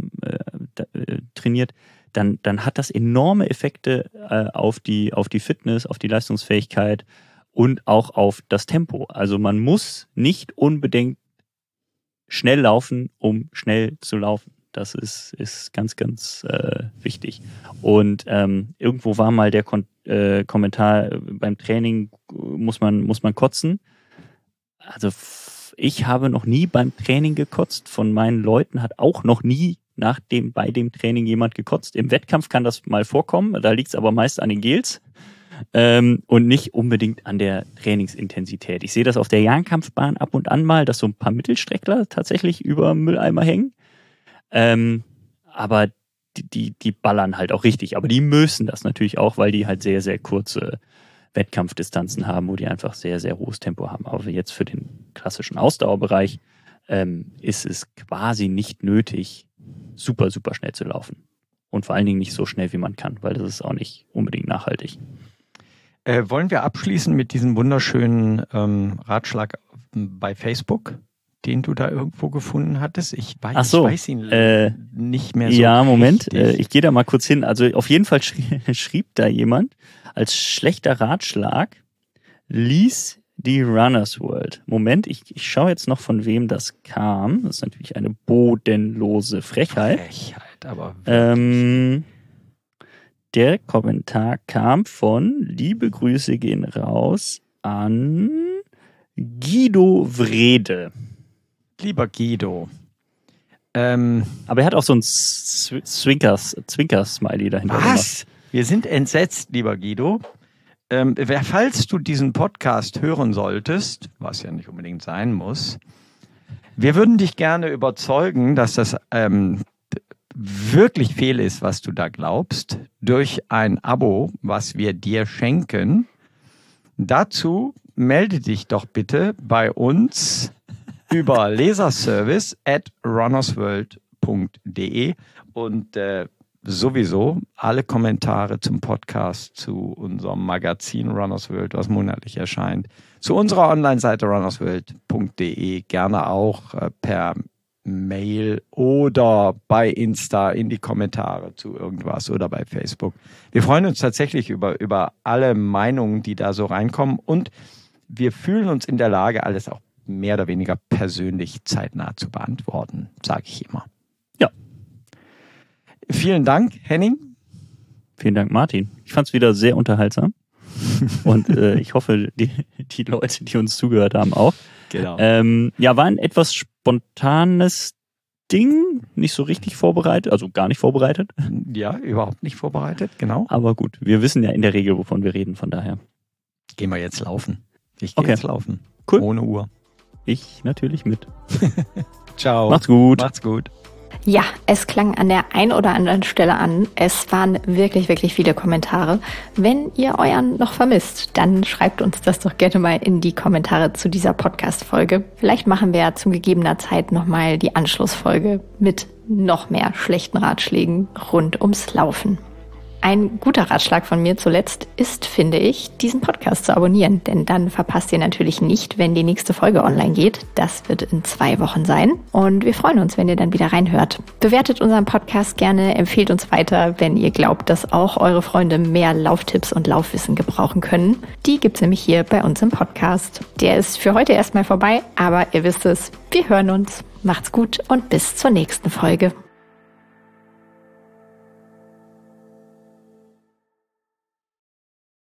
trainiert, dann hat das enorme Effekte auf die Fitness, auf die Leistungsfähigkeit und auch auf das Tempo. Also man muss nicht unbedingt schnell laufen, um schnell zu laufen. Das ist ganz, ganz wichtig. Und irgendwo war mal der Kommentar, beim Training muss man kotzen. Also ich habe noch nie beim Training gekotzt. Von meinen Leuten hat auch noch nie bei dem Training jemand gekotzt. Im Wettkampf kann das mal vorkommen. Da liegt es aber meist an den Gels. Und nicht unbedingt an der Trainingsintensität. Ich sehe das auf der Jahnkampfbahn ab und an mal, dass so ein paar Mittelstreckler tatsächlich über Mülleimer hängen. Aber die ballern halt auch richtig. Aber die müssen das natürlich auch, weil die halt sehr, sehr kurze Wettkampfdistanzen haben, wo die einfach sehr, sehr hohes Tempo haben. Aber jetzt für den klassischen Ausdauerbereich ist es quasi nicht nötig, super, super schnell zu laufen. Und vor allen Dingen nicht so schnell, wie man kann, weil das ist auch nicht unbedingt nachhaltig. Wollen wir abschließen mit diesem wunderschönen Ratschlag bei Facebook, den du da irgendwo gefunden hattest? Ich weiß ihn nicht mehr so. Ja, Moment, ich gehe da mal kurz hin. Also auf jeden Fall schrieb da jemand, als schlechter Ratschlag, lies die Runners World. Moment, ich schaue jetzt noch, von wem das kam. Das ist natürlich eine bodenlose Frechheit. Aber der Kommentar kam von, liebe Grüße gehen raus an Guido Wrede. Lieber Guido. Aber er hat auch so ein Zwinker-Smiley dahinter Was? gemacht. Wir sind entsetzt, lieber Guido. Falls du diesen Podcast hören solltest, was ja nicht unbedingt sein muss, wir würden dich gerne überzeugen, dass das wirklich fehl ist, was du da glaubst, durch ein Abo, was wir dir schenken. Dazu melde dich doch bitte bei uns über leserservice@runnersworld.de und sowieso alle Kommentare zum Podcast, zu unserem Magazin Runners World, was monatlich erscheint, zu unserer Online-Seite runnersworld.de, gerne auch per Mail oder bei Insta in die Kommentare zu irgendwas oder bei Facebook. Wir freuen uns tatsächlich über alle Meinungen, die da so reinkommen, und wir fühlen uns in der Lage, alles auch mehr oder weniger persönlich zeitnah zu beantworten, sage ich immer. Ja. Vielen Dank, Henning. Vielen Dank, Martin. Ich fand es wieder sehr unterhaltsam und ich hoffe, die Leute, die uns zugehört haben, auch. Genau. War ein etwas spontanes Ding, nicht so richtig vorbereitet, also gar nicht vorbereitet. Ja, überhaupt nicht vorbereitet, genau. Aber gut, wir wissen ja in der Regel, wovon wir reden, von daher. Gehen wir jetzt laufen. Ich gehe Okay. jetzt laufen. Cool. Ohne Uhr. Ich natürlich mit. Ciao. Macht's gut. Macht's gut. Ja, es klang an der ein oder anderen Stelle an. Es waren wirklich, wirklich viele Kommentare. Wenn ihr euren noch vermisst, dann schreibt uns das doch gerne mal in die Kommentare zu dieser Podcast-Folge. Vielleicht machen wir ja zu gegebener Zeit nochmal die Anschlussfolge mit noch mehr schlechten Ratschlägen rund ums Laufen. Ein guter Ratschlag von mir zuletzt ist, finde ich, diesen Podcast zu abonnieren, denn dann verpasst ihr natürlich nicht, wenn die nächste Folge online geht. Das wird in 2 Wochen sein und wir freuen uns, wenn ihr dann wieder reinhört. Bewertet unseren Podcast gerne, empfehlt uns weiter, wenn ihr glaubt, dass auch eure Freunde mehr Lauftipps und Laufwissen gebrauchen können. Die gibt's nämlich hier bei uns im Podcast. Der ist für heute erstmal vorbei, aber ihr wisst es, wir hören uns. Macht's gut und bis zur nächsten Folge.